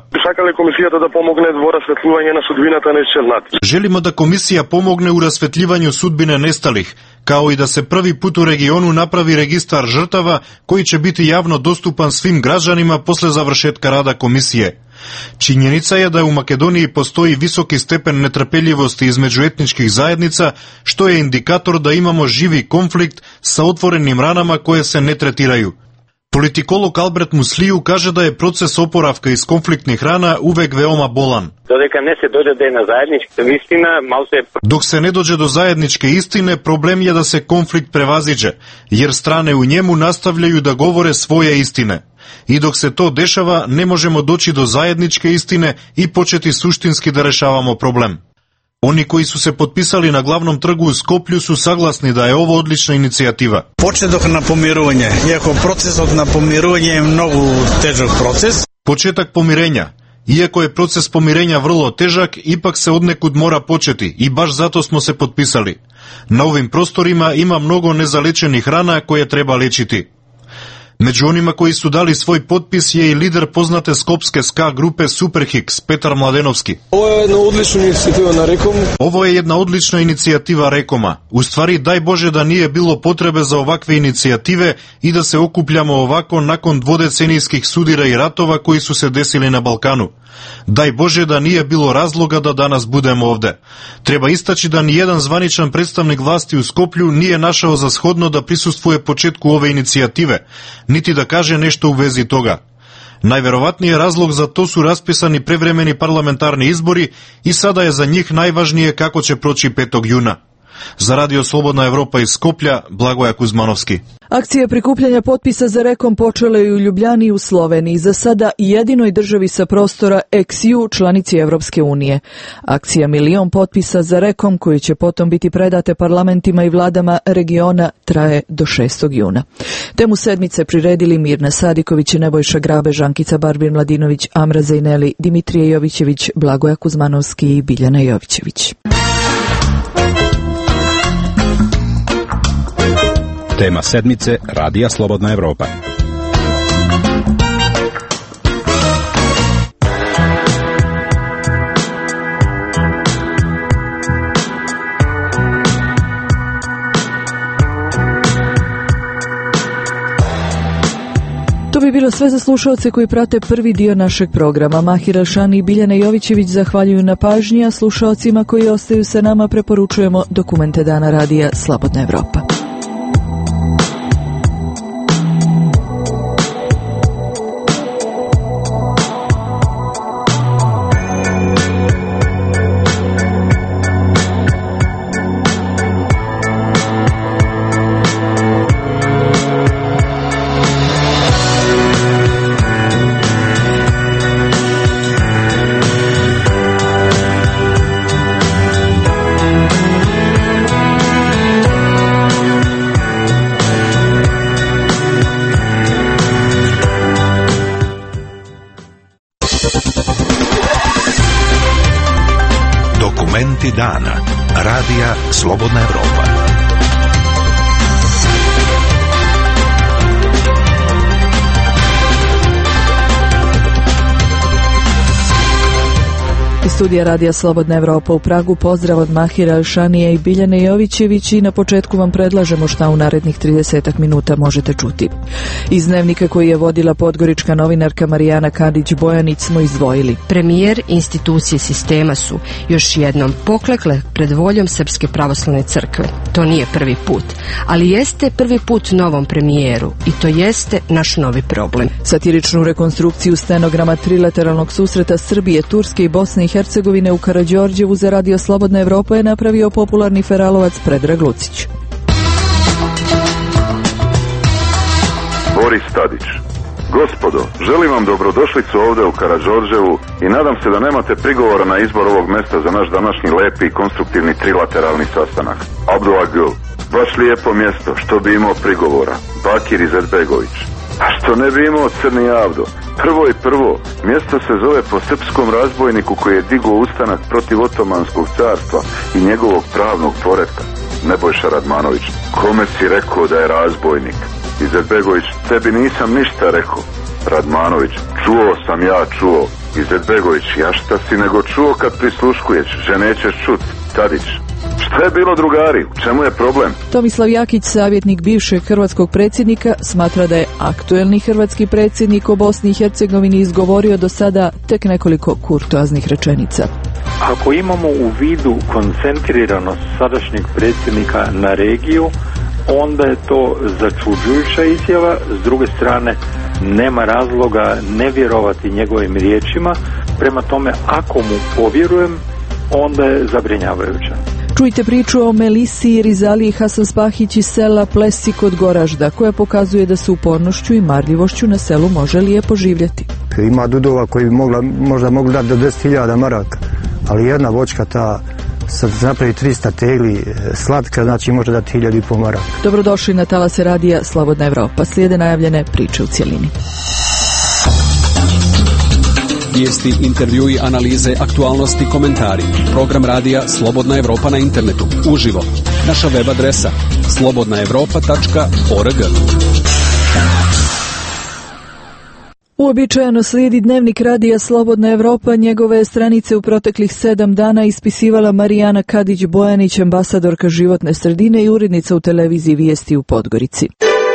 [SPEAKER 15] Želimo da komisija pomogne u rasvetljivanju sudbine nestalih, kao i da se prvi put u regionu napravi registar žrtava koji će biti javno dostupan svim građanima posle završetka rada komisije. Činjenica je da u Makedoniji postoji visoki stepen netrpeljivosti između etničkih zajednica, što je indikator da imamo živi konflikt sa otvorenim ranama koje se ne tretiraju. Politikolog Albert Musliju kaže da je proces oporavka iz konfliktnih rana uvek veoma bolan. Dok se ne dođe do zajedničke istine, problem je da se konflikt prevaziđe, jer strane u njemu nastavljaju da govore svoje istine. I dok se to dešava, ne možemo doći do zajedničke istine i početi suštinski da rešavamo problem. Oni koji su se potpisali na glavnom trgu u Skoplju su saglasni da je ovo odlična inicijativa.
[SPEAKER 16] Početak na pomirovanje, iako procesot na pomirovanje je mnogo težak proces.
[SPEAKER 15] Početak pomirenja. Iako je proces pomirenja vrlo težak, ipak se odnekud mora početi i baš zato smo se potpisali. Na ovim prostorima ima mnogo nezalečenih rana koje treba lečiti. Među onima koji su dali svoj potpis je i lider poznate skopske ska grupe Superhix, Petar Mladenovski. Ovo je jedna odlična inicijativa Rekoma. U stvari, daj Bože da nije bilo potrebe za ovakve inicijative i da se okupljamo ovako nakon dvodecenijskih sudira i ratova koji su se desili na Balkanu. Daj Bože da nije bilo razloga da danas budemo ovde. Treba istaći da nijedan zvaničan predstavnik vlasti u Skoplju nije našao za shodno da prisustvuje početku ove inicijative, niti da kaže nešto u vezi toga. Najverovatnije razlog za to su raspisani prevremeni parlamentarni izbori i sada je za njih najvažnije kako će proći 5. juna. Za Radio Slobodna Evropa iz Skoplja, Blagoja Kuzmanovski.
[SPEAKER 1] Akcija prikupljanja potpisa za Rekom počela je u Ljubljani i u Sloveniji, za sada jedinoj državi sa prostora ex-EU, članici Evropske unije. Akcija milion potpisa za Rekom, koji će potom biti predate parlamentima i vladama regiona, traje do 6. juna. Temu sedmice priredili Mirna Sadiković, Nebojša Grabe, Žankica Barbir Mladinović, Amra Zejneli, Dimitrije Jovićević, Blagoja Kuzmanovski i Biljana Jovićević.
[SPEAKER 17] Tema sedmice Radija Slobodna Evropa.
[SPEAKER 1] bilo sve za slušalce koji prate prvi dio našeg programa. Mahir Elšani i Biljana Jovićević zahvaljuju na pažnji, a slušalcima koji ostaju sa nama preporučujemo dokumente Dana radija Slobodna Evropa.
[SPEAKER 18] Dana radija Slobodna Evropa.
[SPEAKER 1] Iz studija radija Slobodna Evropa u Pragu pozdrav od Mahira Elšanija i Biljane Jovićević i na početku vam predlažemo šta u narednih 30 minuta možete čuti. Iz dnevnika koji je vodila podgorička novinarka Marijana Kadić-Bojanić smo izdvojili.
[SPEAKER 19] Premijer i institucije sistema su još jednom poklekle pred voljom Srpske pravoslavne crkve. To nije prvi put, ali jeste prvi put novom premijeru i to jeste naš novi problem.
[SPEAKER 1] Satiričnu rekonstrukciju stenograma trilateralnog susreta Srbije, Turske i Bosne i Hercegovine u Karađorđevu za radio Slobodna Evropa je napravio popularni feralovac Predrag Lucić.
[SPEAKER 20] Boris Tadić. Gospodo, želim vam dobrodošlicu ovdje u Karađorđevu i nadam se da nemate prigovora na izbor ovog mjesta za naš današnji lepi i konstruktivni trilateralni sastanak. Abdullah Gül. Baš lijepo mjesto, što bi imao prigovora. Bakir Izetbegović. A što ne bi imao Crni Avdo? Prvo, mjesto se zove po srpskom razbojniku koji je digao ustanak protiv Otomanskog carstva i njegovog pravnog poretka. Nebojša Radmanović. Kome si rekao da je razbojnik? Izetbegović, tebi nisam ništa rekao. Radmanović, čuo. Izetbegović, ja šta si nego čuo kad prisluškuješ, že nećeš čut. Tadić, šta je bilo drugari, u čemu je problem?
[SPEAKER 1] Tomislav Jakić, savjetnik bivšeg hrvatskog predsjednika, smatra da je aktuelni hrvatski predsjednik o Bosni i Hercegovini izgovorio do sada tek nekoliko kurtoaznih rečenica.
[SPEAKER 21] Ako imamo u vidu koncentriranost sadašnjeg predsjednika na regiju, onda je to začuđujuća izjava. S druge strane, nema razloga ne vjerovati njegovim riječima. Prema tome, ako mu povjerujem, onda je zabrinjavajuća.
[SPEAKER 1] Čujte priču o Melisi i Rizaliji Hasanspahić iz sela Plesi kod Goražda, koja pokazuje da se upornošću i marljivošću na selu može lijepo živjeti.
[SPEAKER 22] Ima dudova koji bi možda mogli dati do 10.000 maraka, ali jedna voćka ta sad napravi 300 tegli slatka, znači može dati 1.500 maraka.
[SPEAKER 1] Dobrodošli na talase radija Slobodna Evropa. Slijede najavljene priče u cjelini.
[SPEAKER 23] Vijesti, intervjui, analize, aktualnosti, komentari. Program radija Slobodna Evropa na internetu. Uživo. Naša web adresa slobodnaevropa.org.
[SPEAKER 1] Uobičajeno slijedi dnevnik radija Slobodna Evropa. Njegove stranice u proteklih 7 dana ispisivala Marijana Kadić-Bojanić, ambasadorka životne sredine i urednica u televiziji Vijesti u Podgorici.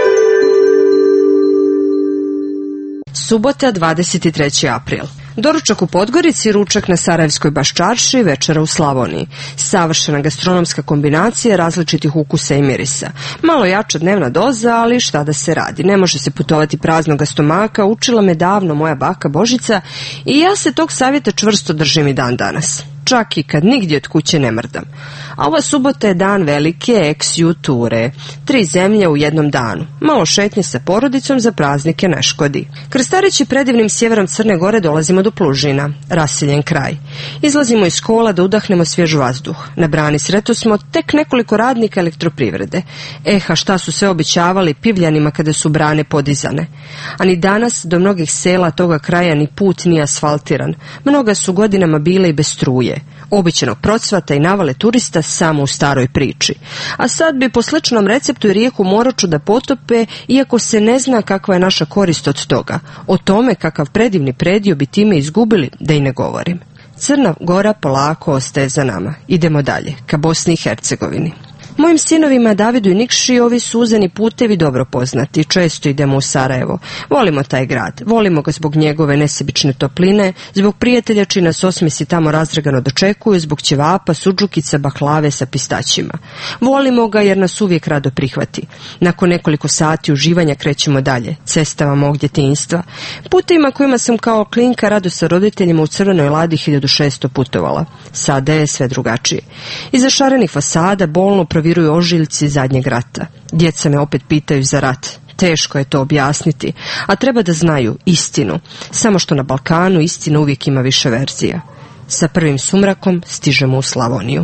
[SPEAKER 19] Subota, 23. april. Doručak u Podgorici, ručak na Sarajevskoj Baščarši, večera u Slavoniji. Savršena gastronomska kombinacija različitih ukusa i mirisa. Malo jača dnevna doza, ali šta da se radi. Ne može se putovati praznoga stomaka, učila me davno moja baka Božica i ja se tog savjeta čvrsto držim i dan danas. Čak i kad nigdje od kuće ne mrdam. A ova subota je dan velike ex-ju ture. 3 zemlje u jednom danu. Malo šetnje sa porodicom za praznike ne škodi. Krstareći predivnim sjeverom Crne Gore dolazimo do Plužina, raseljen kraj. Izlazimo iz kola da udahnemo svjež vazduh. Na brani sretosmo tek nekoliko radnika elektroprivrede. A šta su sve obećavali Pivljanima kada su brane podizane. A ni danas do mnogih sela toga kraja ni put nije asfaltiran. Mnoga su godinama bile i bez struje. Običanog procvata i navale turista samo u staroj priči. A sad bi po sličnom receptu i rijeku Moroču da potope, iako se ne zna kakva je naša korist od toga. O tome kakav predivni predio bi time izgubili, da i ne govorim. Crna Gora polako ostaje za nama. Idemo dalje, ka Bosni i Hercegovini. Mojim sinovima Davidu i Nikši ovi suzeni putevi dobro poznati. Često idemo u Sarajevo. Volimo taj grad. Volimo ga zbog njegove nesebične topline, zbog prijatelja čiji nas osmisi tamo razdragano dočekuju, zbog ćevapa, sudžukica, baklave sa pistaćima. Volimo ga jer nas uvijek rado prihvati. Nakon nekoliko sati uživanja krećemo dalje, cestama mog djetinjstva, putevima kojima sam kao klinka rado sa roditeljima u crvenoj ladi 1600 putovala. Sada je sve drugačije. Iza šarenih fasada bolno proviruju ožiljci zadnjeg rata. Djeca me opet pitaju za rat. Teško je to objasniti, a treba da znaju istinu. Samo što na Balkanu istina uvijek ima više verzija. Sa prvim sumrakom stižemo u Slavoniju.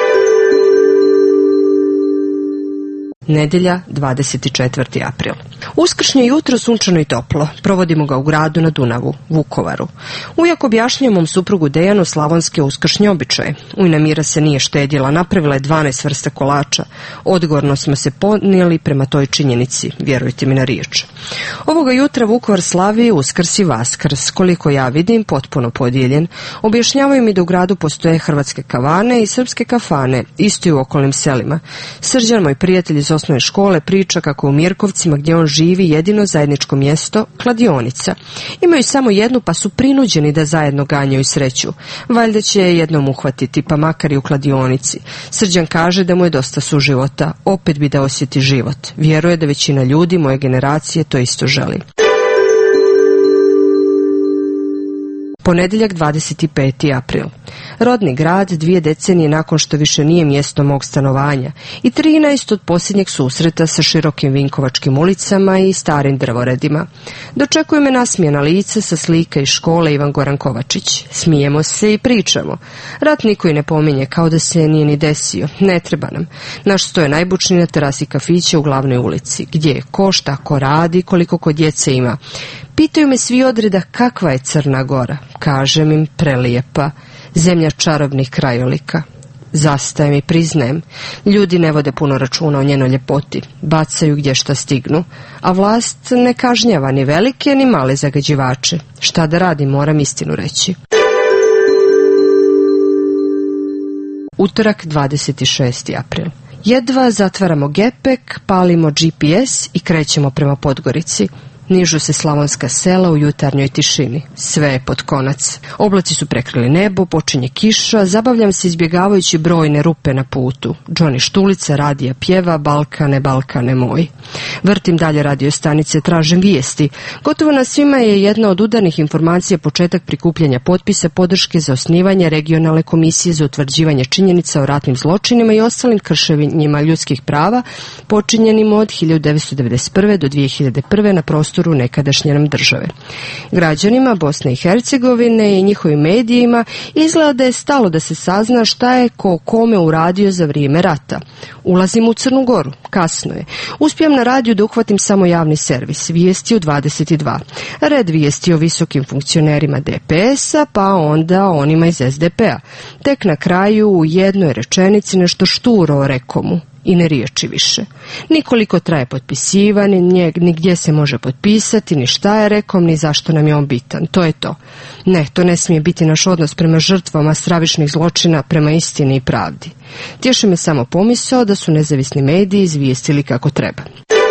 [SPEAKER 19] Nedjelja, 24. april. Uskršnje jutro sunčano i toplo. Provodimo ga u gradu na Dunavu, Vukovaru. Ujak objašnjava mom suprugu Dejanu slavonske uskršnje običaje. Ujna Mira se nije štedjela, napravila je 12 vrsta kolača. Odgovorno smo se ponijeli prema toj činjenici, vjerujte mi na riječ. Ovoga jutra Vukovar slavi Uskrs i Vaskrs, koliko ja vidim, potpuno podijeljen. Objašnjavaju mi da u gradu postoje hrvatske kavane i srpske kafane, isto i u okolnim selima. Srđan, moj prijatelj iz osnovne škole, priča kako u Mirkovcima, gdje on živi, jedino zajedničko mjesto kladionica. Imaju samo jednu, pa su prinuđeni da zajedno ganjaju sreću. Valjda će je jednom uhvatiti, pa makar i u kladionici. Srđan kaže da mu je dosta suživota, opet bi da osjeti život. Vjeruje da većina ljudi moje generacije to isto želi. Ponedjeljak, 25. april. Rodni grad 2 decenije nakon što više nije mjesto mog stanovanja i 13 od posljednjeg susreta sa širokim Vinkovačkim ulicama i starim drvoredima. Dočekuje me nasmijena lice sa slika iz škole Ivan Goran Kovačić. Smijemo se i pričamo. Rat niko i ne pominje, kao da se nije ni desio. Ne treba nam. Naš sto je najbučniji na terasi kafića u glavnoj ulici. Gdje je ko, šta ko radi, koliko ko djece ima. Pitaju me svi odreda kakva je Crna Gora. Kažem im prelijepa, zemlja čarobnih krajolika. Zastajem i priznajem, ljudi ne vode puno računa o njenoj ljepoti, bacaju gdje šta stignu, a vlast ne kažnjava ni velike ni male zagađivače. Šta da radim, moram istinu reći. Utorak, 26. april. Jedva zatvaramo gepek, palimo GPS i krećemo prema Podgorici. Nižu se slavonska sela u jutarnjoj tišini. Sve je pod konac. Oblaci su prekrili nebo, počinje kiša, zabavljam se izbjegavajući brojne rupe na putu. Johnny Štulica radija pjeva Balkane, Balkane moj. Vrtim dalje radio stanice, tražim vijesti. Gotovo na svima je jedna od udarnih informacija početak prikupljanja potpisa podrške za osnivanje regionalne komisije za utvrđivanje činjenica o ratnim zločinima i ostalim kršenjima ljudskih prava počinjenim od 1991. do 2001. na prostoru nekadašnje nam države. Građanima Bosne i Hercegovine i njihovim medijima izgleda da je stalo da se sazna šta je ko kome uradio za vrijeme rata. Ulazim u Crnu Goru, kasno je. Uspijem na radiju da uhvatim samo javni servis, vijesti u 22. Red vijesti o visokim funkcionerima DPS-a, pa onda onima iz SDP-a. Tek na kraju u jednoj rečenici nešto šturo o Rekomu. I ne riječi više. Nikoliko traje potpisivanje, ni gdje se može potpisati, ni šta je Rekom, ni zašto nam je on bitan. To je to. Ne, to ne smije biti naš odnos prema žrtvama stravičnih zločina, prema istini i pravdi. Tješi me samo pomisao da su nezavisni mediji izvijestili kako treba.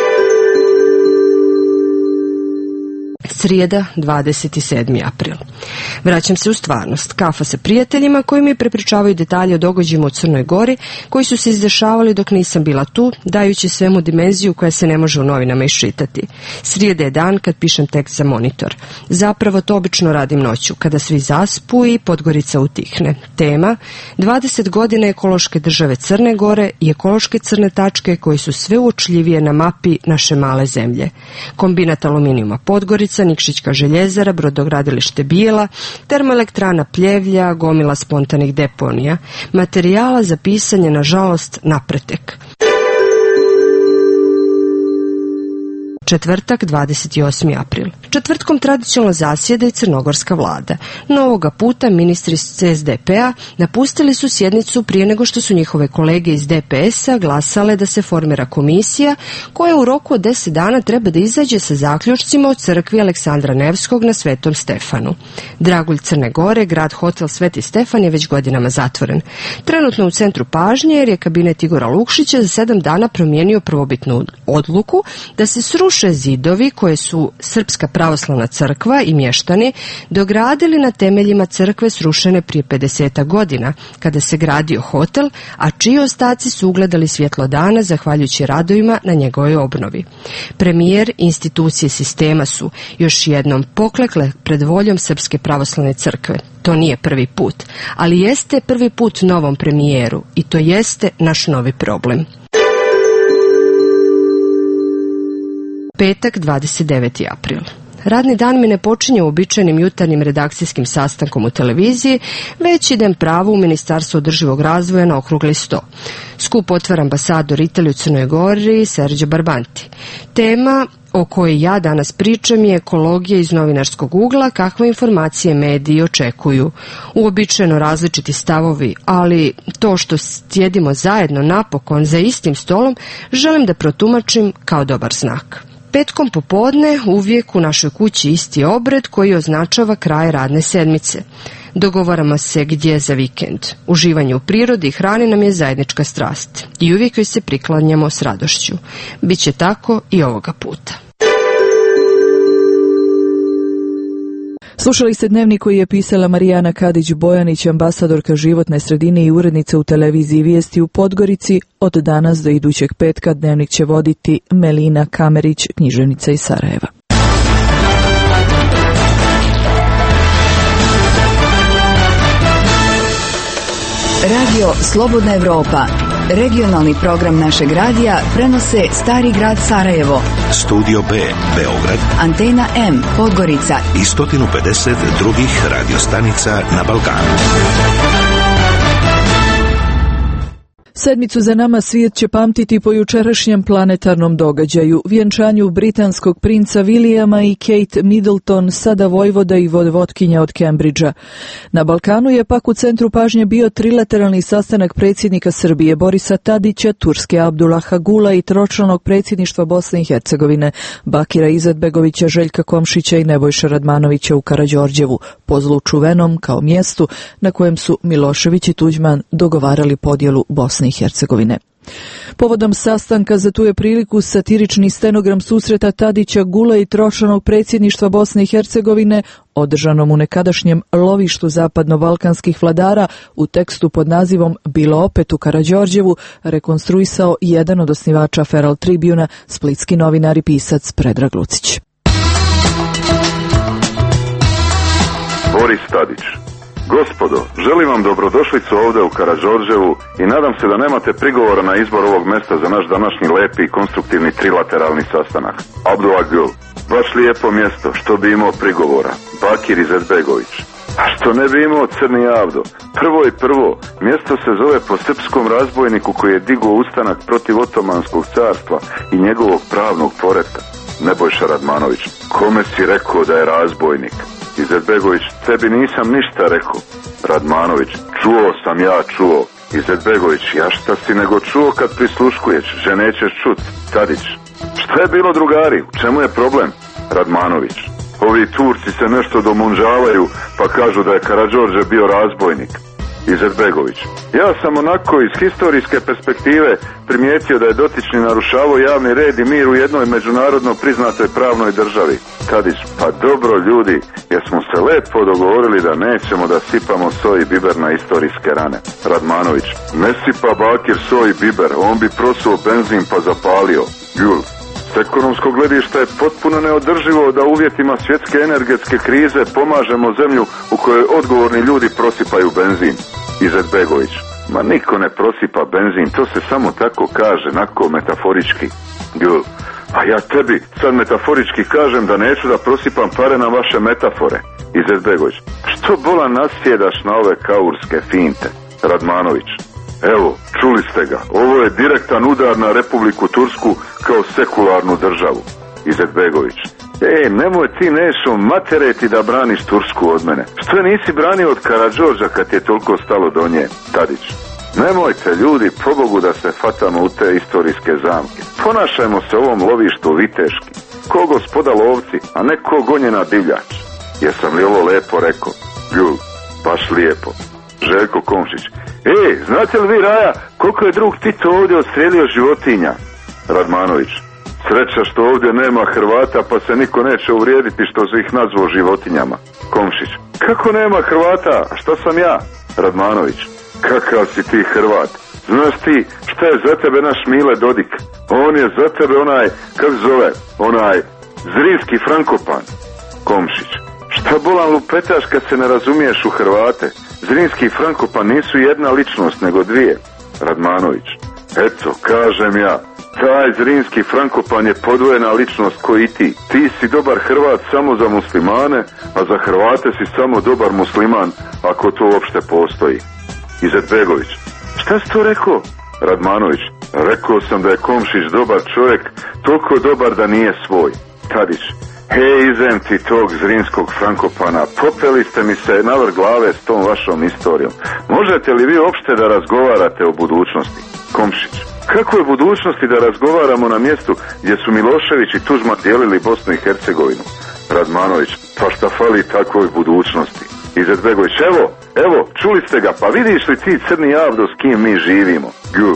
[SPEAKER 19] Srijeda, 27. april. Vraćam se u stvarnost. Kafa sa prijateljima koji mi prepričavaju detalje o događajima u Crnoj Gori koji su se izdešavali dok nisam bila tu, dajući svemu dimenziju koja se ne može u novinama iščitati. Srijeda je dan kad pišem tekst za monitor. Zapravo to obično radim noću, kada svi zaspu i Podgorica utihne. Tema: 20 godina ekološke države Crne Gore i ekološke crne tačke koje su sve uočljivije na mapi naše male zemlje. Kombinat aluminijuma Podgorica, Nikšićka željezara, brodogradilište Bijela, termoelektrana Pljevlja, gomila spontanih deponija. Materijala za pisanje, nažalost, napretek. Četvrtak, 28. april. Četvrtkom tradicionalno zasjeda i crnogorska vlada. No ovoga puta ministri SDP-a napustili su sjednicu prije nego što su njihove kolege iz DPS-a glasale da se formira komisija koja u roku od 10 dana treba da izađe sa zaključcima o crkvi Aleksandra Nevskog na Svetom Stefanu. Dragulj Crne Gore, grad hotel Sveti Stefan je već godinama zatvoren. Trenutno u centru pažnje jer je kabinet Igora Lukšića za 7 dana promijenio prvobitnu odluku da se sruše zidovi koje su Srpska pravoslavna crkva i mještani dogradili na temeljima crkve srušene prije 50 godina kada se gradio hotel, a čiji ostaci su ugledali svjetlo dana zahvaljujući radovima na njegovoj obnovi. Premijer i institucije sistema su još jednom poklekle pred voljom Srpske pravoslavne crkve. To nije prvi put, ali jeste prvi put novom premijeru i to jeste naš novi problem. Petak, 29. april. Radni dan mi ne počinje uobičajenim jutarnjim redakcijskim sastankom u televiziji, već idem pravo u Ministarstvo održivog razvoja na okrugli sto. Skup otvara ambasador Italije u Crnoj Gori Sergio Barbanti. Tema o kojoj ja danas pričam je ekologija iz novinarskog ugla, kakve informacije mediji očekuju. Uobičajeno različiti stavovi, ali to što sjedimo zajedno napokon za istim stolom, želim da protumačim kao dobar znak. Petkom popodne uvijek u našoj kući isti obred koji označava kraj radne sedmice. Dogovaramo se gdje za vikend. Uživanje u prirodi i hrani nam je zajednička strast i uvijek joj se priklanjamo s radošću. Biće tako i ovoga puta.
[SPEAKER 1] Slušali ste dnevnik koji je pisala Marijana Kadić-Bojanić, ambasadorka životne sredine i urednica u televiziji Vijesti u Podgorici. Od danas do idućeg petka dnevnik će voditi Melina Kamerić, književnica iz Sarajeva.
[SPEAKER 4] Radio Slobodna Evropa. Regionalni program našeg radija prenose Stari grad Sarajevo,
[SPEAKER 18] Studio B, Beograd,
[SPEAKER 4] Antena M, Podgorica
[SPEAKER 18] i 150 drugih radiostanica na Balkanu.
[SPEAKER 1] Sedmicu za nama svijet će pamtiti po jučerašnjem planetarnom događaju, vjenčanju britanskog princa Williama i Kate Middleton, sada vojvoda i vojvodkinja od Cambridgea. Na Balkanu je pak u centru pažnje bio trilateralni sastanak predsjednika Srbije Borisa Tadića, Turske Abdullaha Gula i tročlanog predsjedništva Bosne i Hercegovine Bakira Izetbegovića, Željka Komšića i Nebojša Radmanovića u Karađorđevu, pozlu čuvenom kao mjestu na kojem su Milošević i Tuđman dogovarali podjelu Bosne i Hercegovine. Povodom sastanka za tu je priliku satirični stenogram susreta Tadića, Gula i tročlanog predsjedništva Bosne i Hercegovine, održanom u nekadašnjem lovištu zapadno-balkanskih vladara, u tekstu pod nazivom Bilo opet u Karađorđevu, rekonstruisao jedan od osnivača Feral Tribuna, splitski novinar i pisac Predrag Lucić.
[SPEAKER 20] Boris Tadić. Gospodo, želim vam dobrodošlicu ovdje u Karađorđevu i nadam se da nemate prigovora na izbor ovog mjesta za naš današnji lepi i konstruktivni trilateralni sastanak. Abdullah Gül. Baš lijepo mjesto, što bi imao prigovora. Bakir Izetbegović. A što ne bi imao Crni Avdo? Prvo i prvo, mjesto se zove po srpskom razbojniku koji je digao ustanak protiv Otomanskog carstva i njegovog pravnog poretka. Nebojša Radmanović. Kome si rekao da je razbojnik? Izetbegović, tebi nisam ništa rekao. Radmanović, čuo sam ja čuo. Izetbegović, ja šta si nego čuo kad prisluškuješ, že nećeš čut. Tadić, šta je bilo drugari, u čemu je problem? Radmanović, ovi Turci se nešto domunžavaju pa kažu da je Karađorđe bio razbojnik. Izetbegović, ja sam onako iz historijske perspektive primijetio da je dotični narušavao javni red i mir u jednoj međunarodno priznatoj pravnoj državi. Tadić, pa dobro ljudi, jer smo se lepo dogovorili da nećemo da sipamo soj i biber na istorijske rane. Radmanović, ne sipa Bakir soj i biber, on bi prosuo benzin pa zapalio. Gül, s ekonomskog gledišta je potpuno neodrživo da u uvjetima svjetske energetske krize pomažemo zemlju u kojoj odgovorni ljudi prosipaju benzin. Izetbegović, ma niko ne prosipa benzin, to se samo tako kaže, nako metaforički. Gül, a ja tebi sad metaforički kažem da neću da prosipam pare na vaše metafore. Izetbegović, što bola nasjedaš na ove kaurske finte? Radmanović, evo, čuli ste ga, ovo je direktan udar na Republiku Tursku kao sekularnu državu. Izetbegović. Nemoj ti Nešo materiti da braniš Tursku od mene. Što je nisi branio od Karađorđa kad je toliko stalo do nje, Tadić? Nemojte ljudi, pobogu, da se fatamo u te istorijske zamke. Ponašajmo se ovom lovištu viteški. Ko gospoda lovci, a ne ko gonjena divljač. Jesam li ovo lepo rekao? Baš lijepo. Željko Komšić. Znate li vi, Raja, koliko je drug Tito ovdje odstrijelio životinja? Radmanović. Sreća što ovdje nema Hrvata, pa se niko neće uvrijediti što se ih nazvao životinjama. Komšić. Kako nema Hrvata? A šta sam ja? Radmanović. Kakav si ti Hrvat? Znaš ti šta je za tebe naš Mile Dodik? On je za tebe onaj Zrinski Frankopan. Komšić. Šta bolan lupetaš kad se ne razumiješ u Hrvate? Zrinski i Frankopan nisu jedna ličnost, nego dvije. Radmanović. Eto, kažem ja, taj Zrinski Frankopan je podvojena ličnost koji i ti. Ti si dobar Hrvat samo za muslimane, a za Hrvate si samo dobar musliman, ako to uopšte postoji. Izetbegović. Šta si to rekao? Radmanović. Rekao sam da je Komšić dobar čovjek, toliko dobar da nije svoj. Tadić. Izem ti tog Zrinskog Frankopana, popeli ste mi se navrh glave s tom vašom istorijom. Možete li vi uopšte da razgovarate o budućnosti? Komšić. Kako je budućnosti da razgovaramo na mjestu gdje su Milošević i Tuđman dijelili Bosnu i Hercegovinu? Radmanović. Pa šta fali takvoj budućnosti? Izetbegović. Evo, čuli ste ga, pa vidiš li ti crni avdo s kim mi živimo?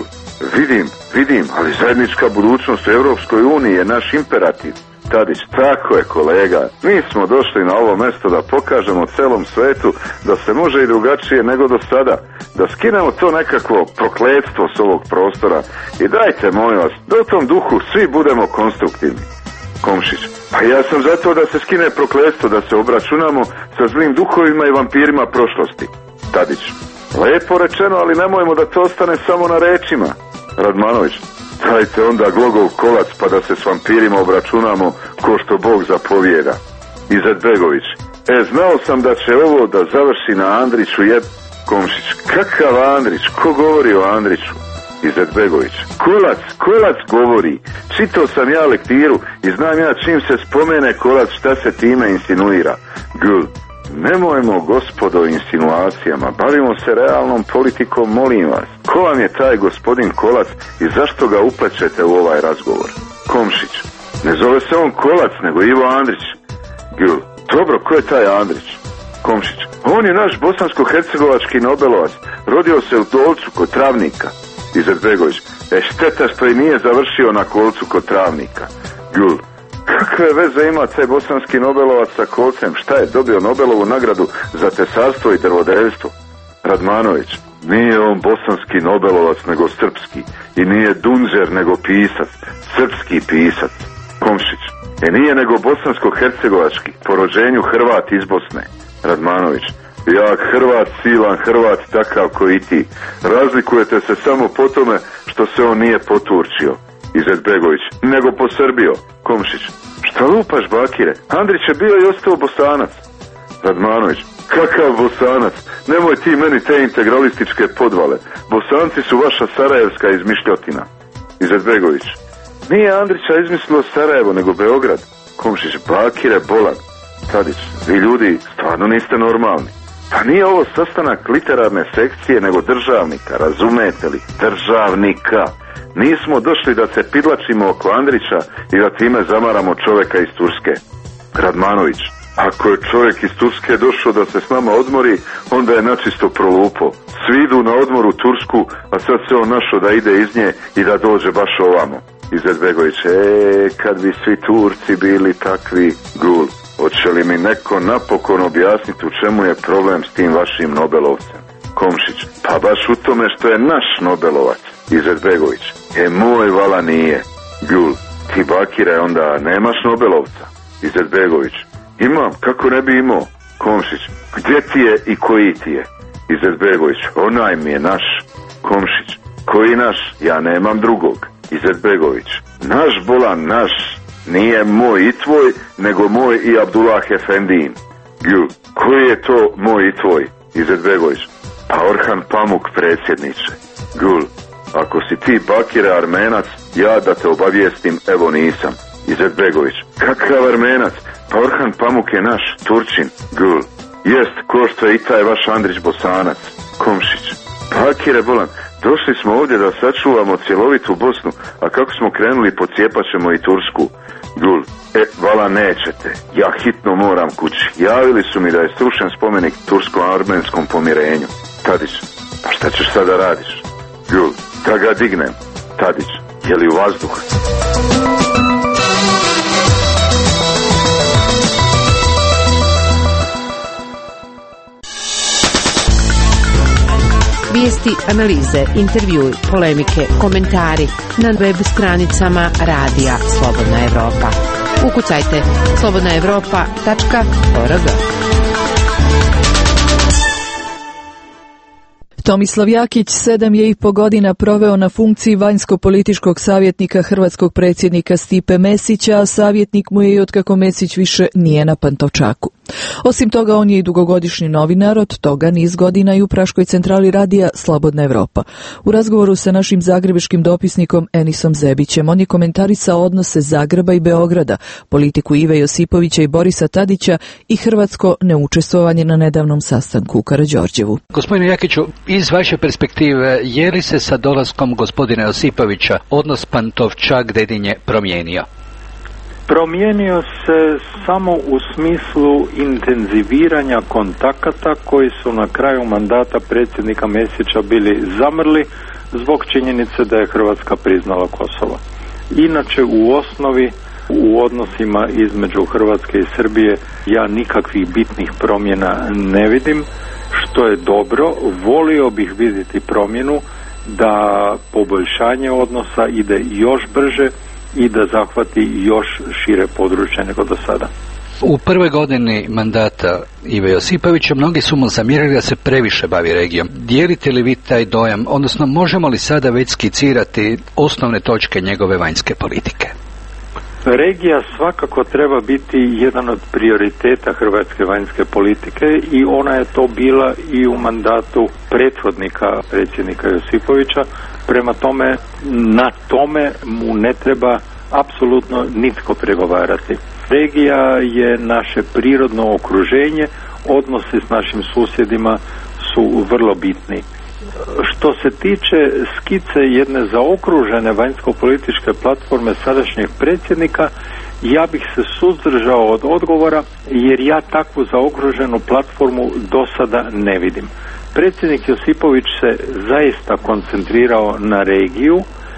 [SPEAKER 20] Vidim, ali zajednička budućnost u Europskoj uniji je naš imperativ. Tadić, tako je kolega, mi smo došli na ovo mjesto da pokažemo celom svetu da se može i drugačije nego do sada, da skinemo to nekakvo prokletstvo s ovog prostora i dajte, molim vas, da u tom duhu svi budemo konstruktivni. Komšić, pa ja sam za to da se skine prokletstvo, da se obračunamo sa zlim duhovima i vampirima prošlosti. Tadić, lepo rečeno, ali nemojmo da to ostane samo na rečima. Radmanović, dajte onda glogov kolac pa da se s vampirima obračunamo ko što Bog zapovijeda. Izetbegović. Znao sam da će ovo da završi na Andriću Komšić. Kakav Andrić? Ko govori o Andriću? Izetbegović. Kolac govori. Čitao sam ja lektiru i znam ja čim se spomene Kolac šta se time insinuira. Nemojmo, gospodo, insinuacijama, bavimo se realnom politikom, molim vas. Ko vam je taj gospodin Kolac i zašto ga uplećete u ovaj razgovor? Komšić. Ne zove se on Kolac, nego Ivo Andrić. Dobro, ko je taj Andrić? Komšić. On je naš bosansko-hercegovački Nobelovac. Rodio se u Dolcu kod Travnika. Izetbegović. Šteta što i nije završio na kolcu kod Travnika. Kakve veze ima taj bosanski Nobelovac sa kolcem? Šta je dobio Nobelovu nagradu za tesarstvo i drvodelstvo? Radmanović. Nije on bosanski Nobelovac nego srpski. I nije Dunđer nego pisac. Srpski pisac. Komšić. Nije nego bosansko-hercegovački. Po rođenju Hrvat iz Bosne. Radmanović. Jak Hrvat, silan Hrvat, takav koji ti. Razlikujete se samo po tome što se on nije poturčio. Izetbegović. Nego posrbio. Komšić. Šta lupaš, Bakire? Andrić je bio i ostao Bosanac. Radmanović. Kakav Bosanac? Nemoj ti meni te integralističke podvale. Bosanci su vaša sarajevska izmišljotina. Izetbegović. Nije Andrića izmislilo Sarajevo, nego Beograd. Komšić. Bakire, bolan. Tadić. Vi ljudi stvarno niste normalni. Pa nije ovo sastanak literarne sekcije, nego državnika, razumete li? Državnika. Nismo došli da se pidlačimo oko Andrića i da time zamaramo čovjeka iz Turske. Radmanović. Ako je čovjek iz Turske došao da se s nama odmori, onda je načisto prolupo. Svi idu na odmor u Tursku, a sad se on našao da ide iz nje i da dođe baš ovamo. Izetbegović. Kad bi svi Turci bili takvi, hoće li mi neko napokon objasniti u čemu je problem s tim vašim Nobelovcem? Komšić. Pa baš u tome što je naš Nobelovac. Izetbegović. Moj vala nije. Ti, Bakire, onda nemaš Nobelovca? Izetbegović. Imam, kako ne bi imao? Komšić. Gdje ti je i koji ti je? Izetbegović. Onaj mi je naš. Komšić. Koji naš? Ja nemam drugog. Izetbegović. Naš, bolan, naš. Nije moj i tvoj, nego moj i Abdullah Efendin. Koji je to moj i tvoj? Izetbegović. Pa Orhan Pamuk, predsjedniče. Ako si ti, Bakire, Armenac, ja da te obavijestim, evo nisam. Izetbegović. Kakav Armenac? Pa Orhan Pamuk je naš, Turčin, Gul. Jest, ko što je i taj vaš Andrić Bosanac, Komšić. Pa Akire Bolan, došli smo ovdje da sačuvamo cjelovitu Bosnu, a kako smo krenuli pocijepat ćemo i Tursku. Gul, vala nećete, ja hitno moram kući. Javili su mi da je srušen spomenik tursko-armenskom pomirenju. Tadić, pa šta ćeš sada radiš? Gul, da ga dignem. Tadić, je li u vazduh?
[SPEAKER 5] Vijesti, analize, intervjui, polemike, komentari na web stranicama Radija Slobodna Evropa. Ukucajte slobodnaevropa.org.
[SPEAKER 1] Tomislav Jakić 7,5 godina proveo na funkciji vanjsko-političkog savjetnika hrvatskog predsjednika Stipe Mesića, a savjetnik mu je i otkako Mesić više nije na Pantovčaku. Osim toga, on je i dugogodišnji novinar, od toga niz godina i u praškoj centrali radija Slobodna Evropa. U razgovoru sa našim zagrebačkim dopisnikom Enisom Zebićem, on je komentarisao odnose Zagreba i Beograda, politiku Ive Josipovića i Borisa Tadića i hrvatsko neučestvovanje na nedavnom sastanku u Karađorđevu.
[SPEAKER 6] Gospodine Jakiću, iz vaše perspektive, je li se sa dolaskom gospodina Josipovića odnos Pantovčak-Dedinje promijenio?
[SPEAKER 21] Promijenio se samo u smislu intenziviranja kontakata koji su na kraju mandata predsjednika Mesića bili zamrli zbog činjenice da je Hrvatska priznala Kosovo. Inače, u osnovi, u odnosima između Hrvatske i Srbije ja nikakvih bitnih promjena ne vidim, što je dobro. Volio bih vidjeti promjenu da poboljšanje odnosa ide još brže i da zahvati još šire područje nego do sada.
[SPEAKER 6] U prvoj godini mandata Ive Josipovića mnogi su mu zamjerili da se previše bavi regijom. Dijelite li vi taj dojam, odnosno možemo li sada već skicirati osnovne točke njegove vanjske politike?
[SPEAKER 21] Regija svakako treba biti jedan od prioriteta hrvatske vanjske politike i ona je to bila i u mandatu prethodnika predsjednika Josipovića. Prema tome, na tome mu ne treba apsolutno nitko pregovarati. Regija je naše prirodno okruženje, odnosi s našim susjedima su vrlo bitni. Što se tiče skice jedne zaokružene vanjsko-političke platforme sadašnjeg predsjednika, ja bih se suzdržao od odgovora jer ja takvu zaokruženu platformu do sada ne vidim. Predsjednik Josipović se zaista koncentrirao na regiju,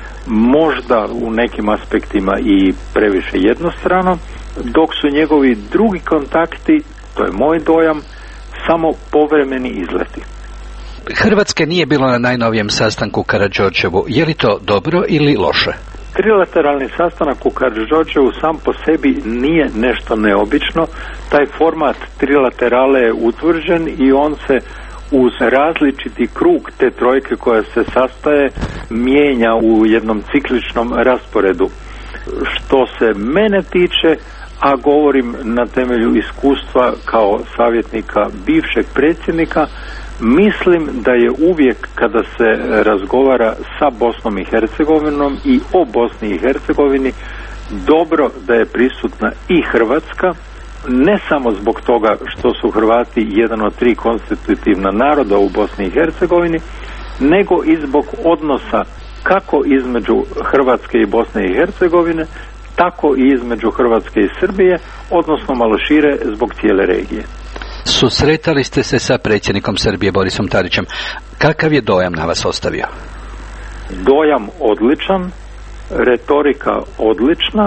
[SPEAKER 21] možda u nekim aspektima i previše jednostrano, dok su njegovi drugi kontakti, to je moj dojam, samo povremeni izleti.
[SPEAKER 6] Hrvatske nije bilo na najnovijem sastanku u Karađorđevu. Je li to dobro ili loše?
[SPEAKER 21] Trilateralni sastanak u Karađorđevu sam po sebi nije nešto neobično. Taj format trilaterale je utvrđen i on se uz različiti krug te trojke koja se sastaje mijenja u jednom cikličnom rasporedu. Što se mene tiče, a govorim na temelju iskustva kao savjetnika bivšeg predsjednika, mislim da je uvijek kada se razgovara sa Bosnom i Hercegovinom i o Bosni i Hercegovini dobro da je prisutna i Hrvatska, ne samo zbog toga što su Hrvati jedan od 3 konstitutivna naroda u Bosni i Hercegovini, nego i zbog odnosa kako između Hrvatske i Bosne i Hercegovine, tako i između Hrvatske i Srbije, odnosno malo šire zbog cijele regije.
[SPEAKER 6] Susretali ste se sa predsjednikom Srbije Borisom Tadićem. Kakav je dojam na vas ostavio?
[SPEAKER 21] Dojam odličan, retorika odlična.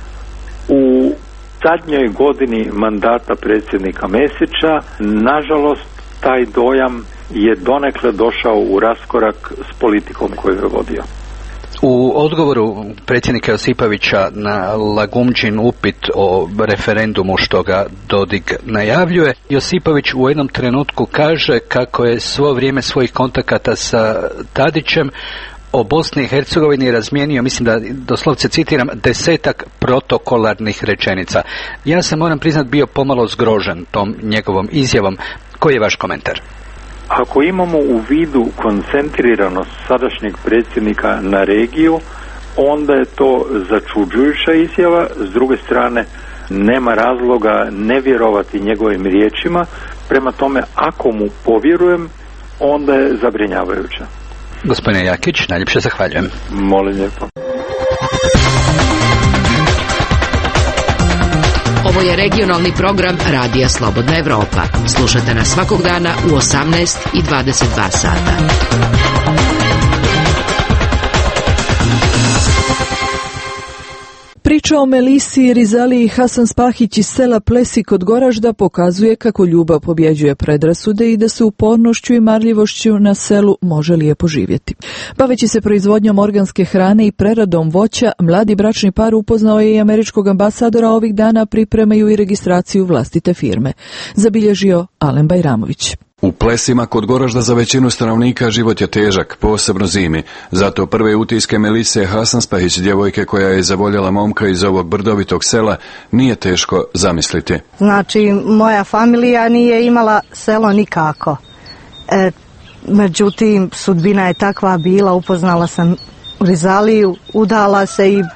[SPEAKER 21] U zadnjoj godini mandata predsjednika Mesića, nažalost, taj dojam je donekle došao u raskorak s politikom koju je vodio.
[SPEAKER 6] U odgovoru predsjednika Josipovića na Lagumdžin upit o referendumu što ga Dodik najavljuje, Josipović u jednom trenutku kaže kako je svo vrijeme svojih kontakata sa Tadićem o Bosni i Hercegovini razmijenio, mislim da doslovce citiram, 10-ak protokolarnih rečenica. Ja sam, moram priznat, bio pomalo zgrožen tom njegovom izjavom. Koji je vaš komentar?
[SPEAKER 21] Ako imamo u vidu koncentriranost sadašnjeg predsjednika na regiju, onda je to začuđujuća izjava. S druge strane, nema razloga ne vjerovati njegovim riječima. Prema tome, ako mu povjerujem, onda je zabrinjavajuća.
[SPEAKER 6] Gospodine Jakić, najljepše zahvaljujem.
[SPEAKER 21] Molim lijepo.
[SPEAKER 5] Ovo je regionalni program Radija Slobodna Evropa. Slušajte nas svakog dana u 18 i 22 sata.
[SPEAKER 1] Priča o Melisi, Rizali i Hasan Spahić iz sela Plesi kod Goražda pokazuje kako ljubav pobjeđuje predrasude i da se upornošću i marljivošću na selu može lijepo živjeti. Baveći se proizvodnjom organske hrane i preradom voća, mladi bračni par upoznao je i američkog ambasadora, ovih dana pripremaju i registraciju vlastite firme. Zabilježio Alen Bajramović.
[SPEAKER 7] U Plesima kod Goražda za većinu stanovnika život je težak, posebno zimi. Zato prve utiske Melise Hasan Spahić, djevojke koja je zavoljela momka iz ovog brdovitog sela, nije teško zamisliti.
[SPEAKER 8] Znači, moja familija nije imala selo nikako. Međutim, sudbina je takva bila, upoznala sam Rizaliju, udala se i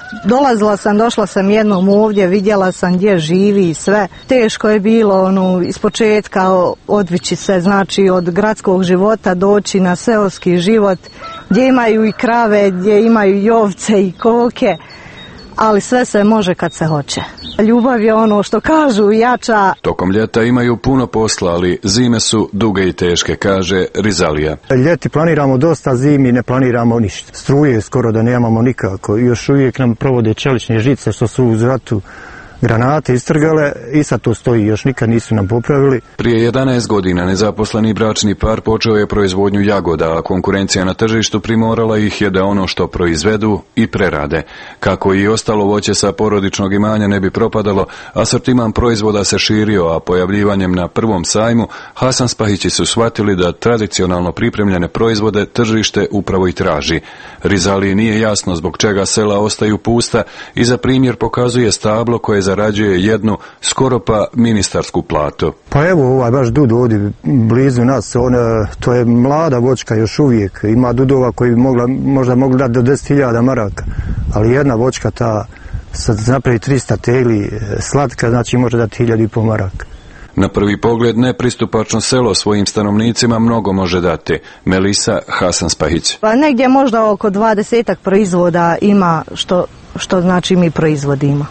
[SPEAKER 8] došla sam jednom ovdje, vidjela sam gdje živi i sve. Teško je bilo iz početka odvići se, znači od gradskog života doći na seoski život, gdje imaju i krave, gdje imaju i ovce i koke, ali sve se može kad se hoće. Ljubav je ono što kažu jača.
[SPEAKER 7] Tokom ljeta imaju puno posla, ali zime su duge i teške, kaže Rizalija.
[SPEAKER 22] Ljeti planiramo dosta, zimi ne planiramo ništa. Struje skoro da nemamo nikako. Još uvijek nam provode čelične žice što su uz ratu granate istrgale i sad to stoji, još nikad nisu nam popravili.
[SPEAKER 7] Prije 11 godina nezaposleni bračni par počeo je proizvodnju jagoda, a konkurencija na tržištu primorala ih je da ono što proizvedu i prerade. Kako i ostalo voće sa porodičnog imanja ne bi propadalo, asortiman proizvoda se širio, a pojavljivanjem na prvom sajmu Hasan Spahići su shvatili da tradicionalno pripremljene proizvode tržište upravo i traži. Rizaliji nije jasno zbog čega sela ostaju pusta i za primjer pokazuje stablo koje zarađuje jednu skoro pa ministarsku platu.
[SPEAKER 22] Pa evo baš Dudu ovdje blizu nas, to je mlada voćka još uvijek, ima dudova koji bi možda mogli dati do 10.000 maraka, ali jedna voćka ta sad napravi 300 tegli slatka, znači može dati 1.500 maraka.
[SPEAKER 7] Na prvi pogled nepristupačno selo svojim stanovnicima mnogo može dati. Melisa Hasan Spahić.
[SPEAKER 8] Pa negdje možda oko 20 proizvoda ima što znači mi proizvodimo.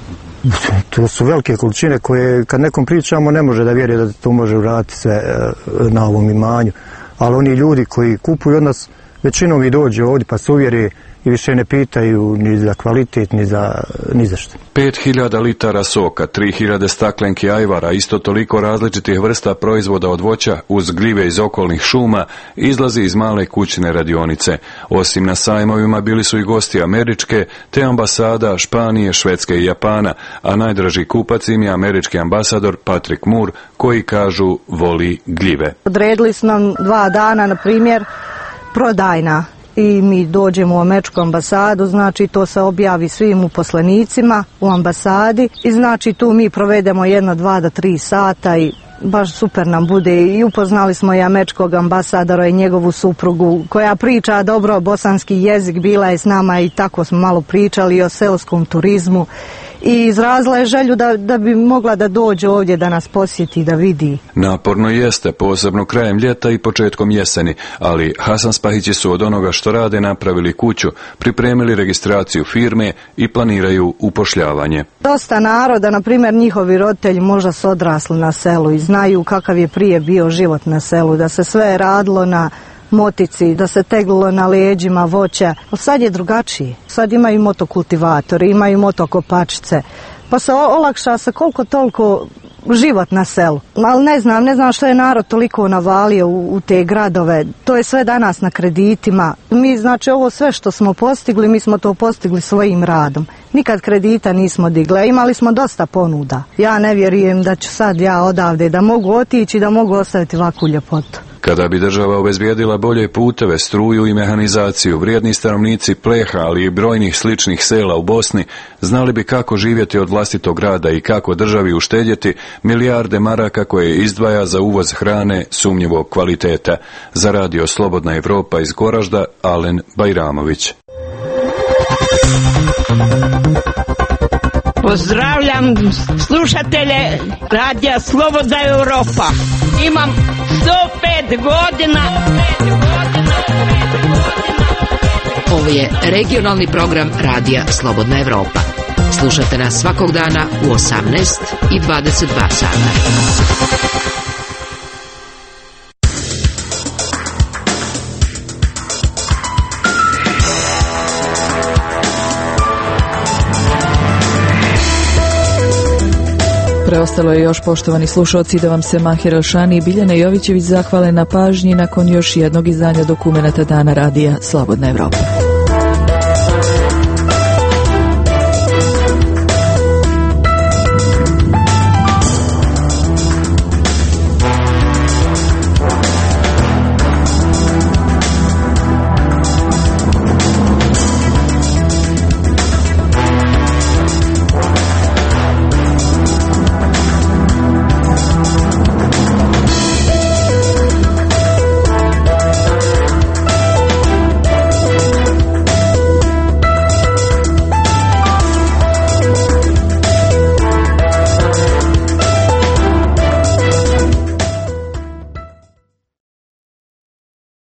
[SPEAKER 22] To su velike količine koje kad nekom pričamo ne može da vjeruje da to može uraditi sve na ovom imanju. Ali oni ljudi koji kupuju od nas, većinom i dođu ovdje pa se uvjere i više ne pitaju ni za kvalitet, ni za što.
[SPEAKER 7] 5.000 litara soka, 3.000 staklenki ajvara, isto toliko različitih vrsta proizvoda od voća uz gljive iz okolnih šuma izlazi iz male kućne radionice. Osim na sajmovima bili su i gosti američke, te ambasada Španije, Švedske i Japana, a najdraži kupac im je američki ambasador Patrick Moore, koji kažu voli gljive.
[SPEAKER 8] Odredili su nam 2 dana, na primjer, prodajna. I mi dođemo u američku ambasadu, znači to se objavi svim uposlenicima u ambasadi i znači tu mi provedemo 1, 2 do 3 sata i baš super nam bude i upoznali smo i američkog ambasadora i njegovu suprugu koja priča dobro bosanski jezik, bila je s nama i tako smo malo pričali o seoskom turizmu i izrazila je želju da bi mogla da dođe ovdje da nas posjeti i da vidi.
[SPEAKER 7] Naporno jeste, posebno krajem ljeta i početkom jeseni, ali Hasan Spahići su od onoga što rade napravili kuću, pripremili registraciju firme i planiraju upošljavanje.
[SPEAKER 8] Dosta naroda, na primjer njihovi roditelji možda su odrasli na selu i znaju kakav je prije bio život na selu, da se sve radilo na motici, da se teglilo na leđima voća. Sad je drugačije. Sad imaju motokultivatori, imaju motokopačice. Pa se olakša se koliko toliko život na selu. Ali ne znam što je narod toliko navalio u te gradove. To je sve danas na kreditima. Mi, znači, ovo sve što smo postigli, mi smo to postigli svojim radom. Nikad kredita nismo digli, imali smo dosta ponuda. Ja ne vjerujem da ću sad ja odavde, da mogu otići, da mogu ostaviti ovakvu ljepotu.
[SPEAKER 7] Kada bi država obezbijedila bolje puteve, struju i mehanizaciju, vrijedni stanovnici Pleha, ali i brojnih sličnih sela u Bosni, znali bi kako živjeti od vlastitog rada i kako državi uštedjeti milijarde maraka koje izdvaja za uvoz hrane sumnjivog kvaliteta. Za Radio Slobodna Evropa iz Goražda, Alen Bajramović.
[SPEAKER 10] Pozdravljam slušatelje Radija Slobodna Europa. Imam 105 godina.
[SPEAKER 5] Ovo je regionalni program Radija Slobodna Evropa. Slušajte nas svakog dana u 18 i 22 sata.
[SPEAKER 1] Preostalo je još, poštovani slušalci, da vam se Mahir Elšani i Biljana Jovićević zahvale na pažnji nakon još jednog izdanja dokumenata Dana Radija Slobodna Evropa.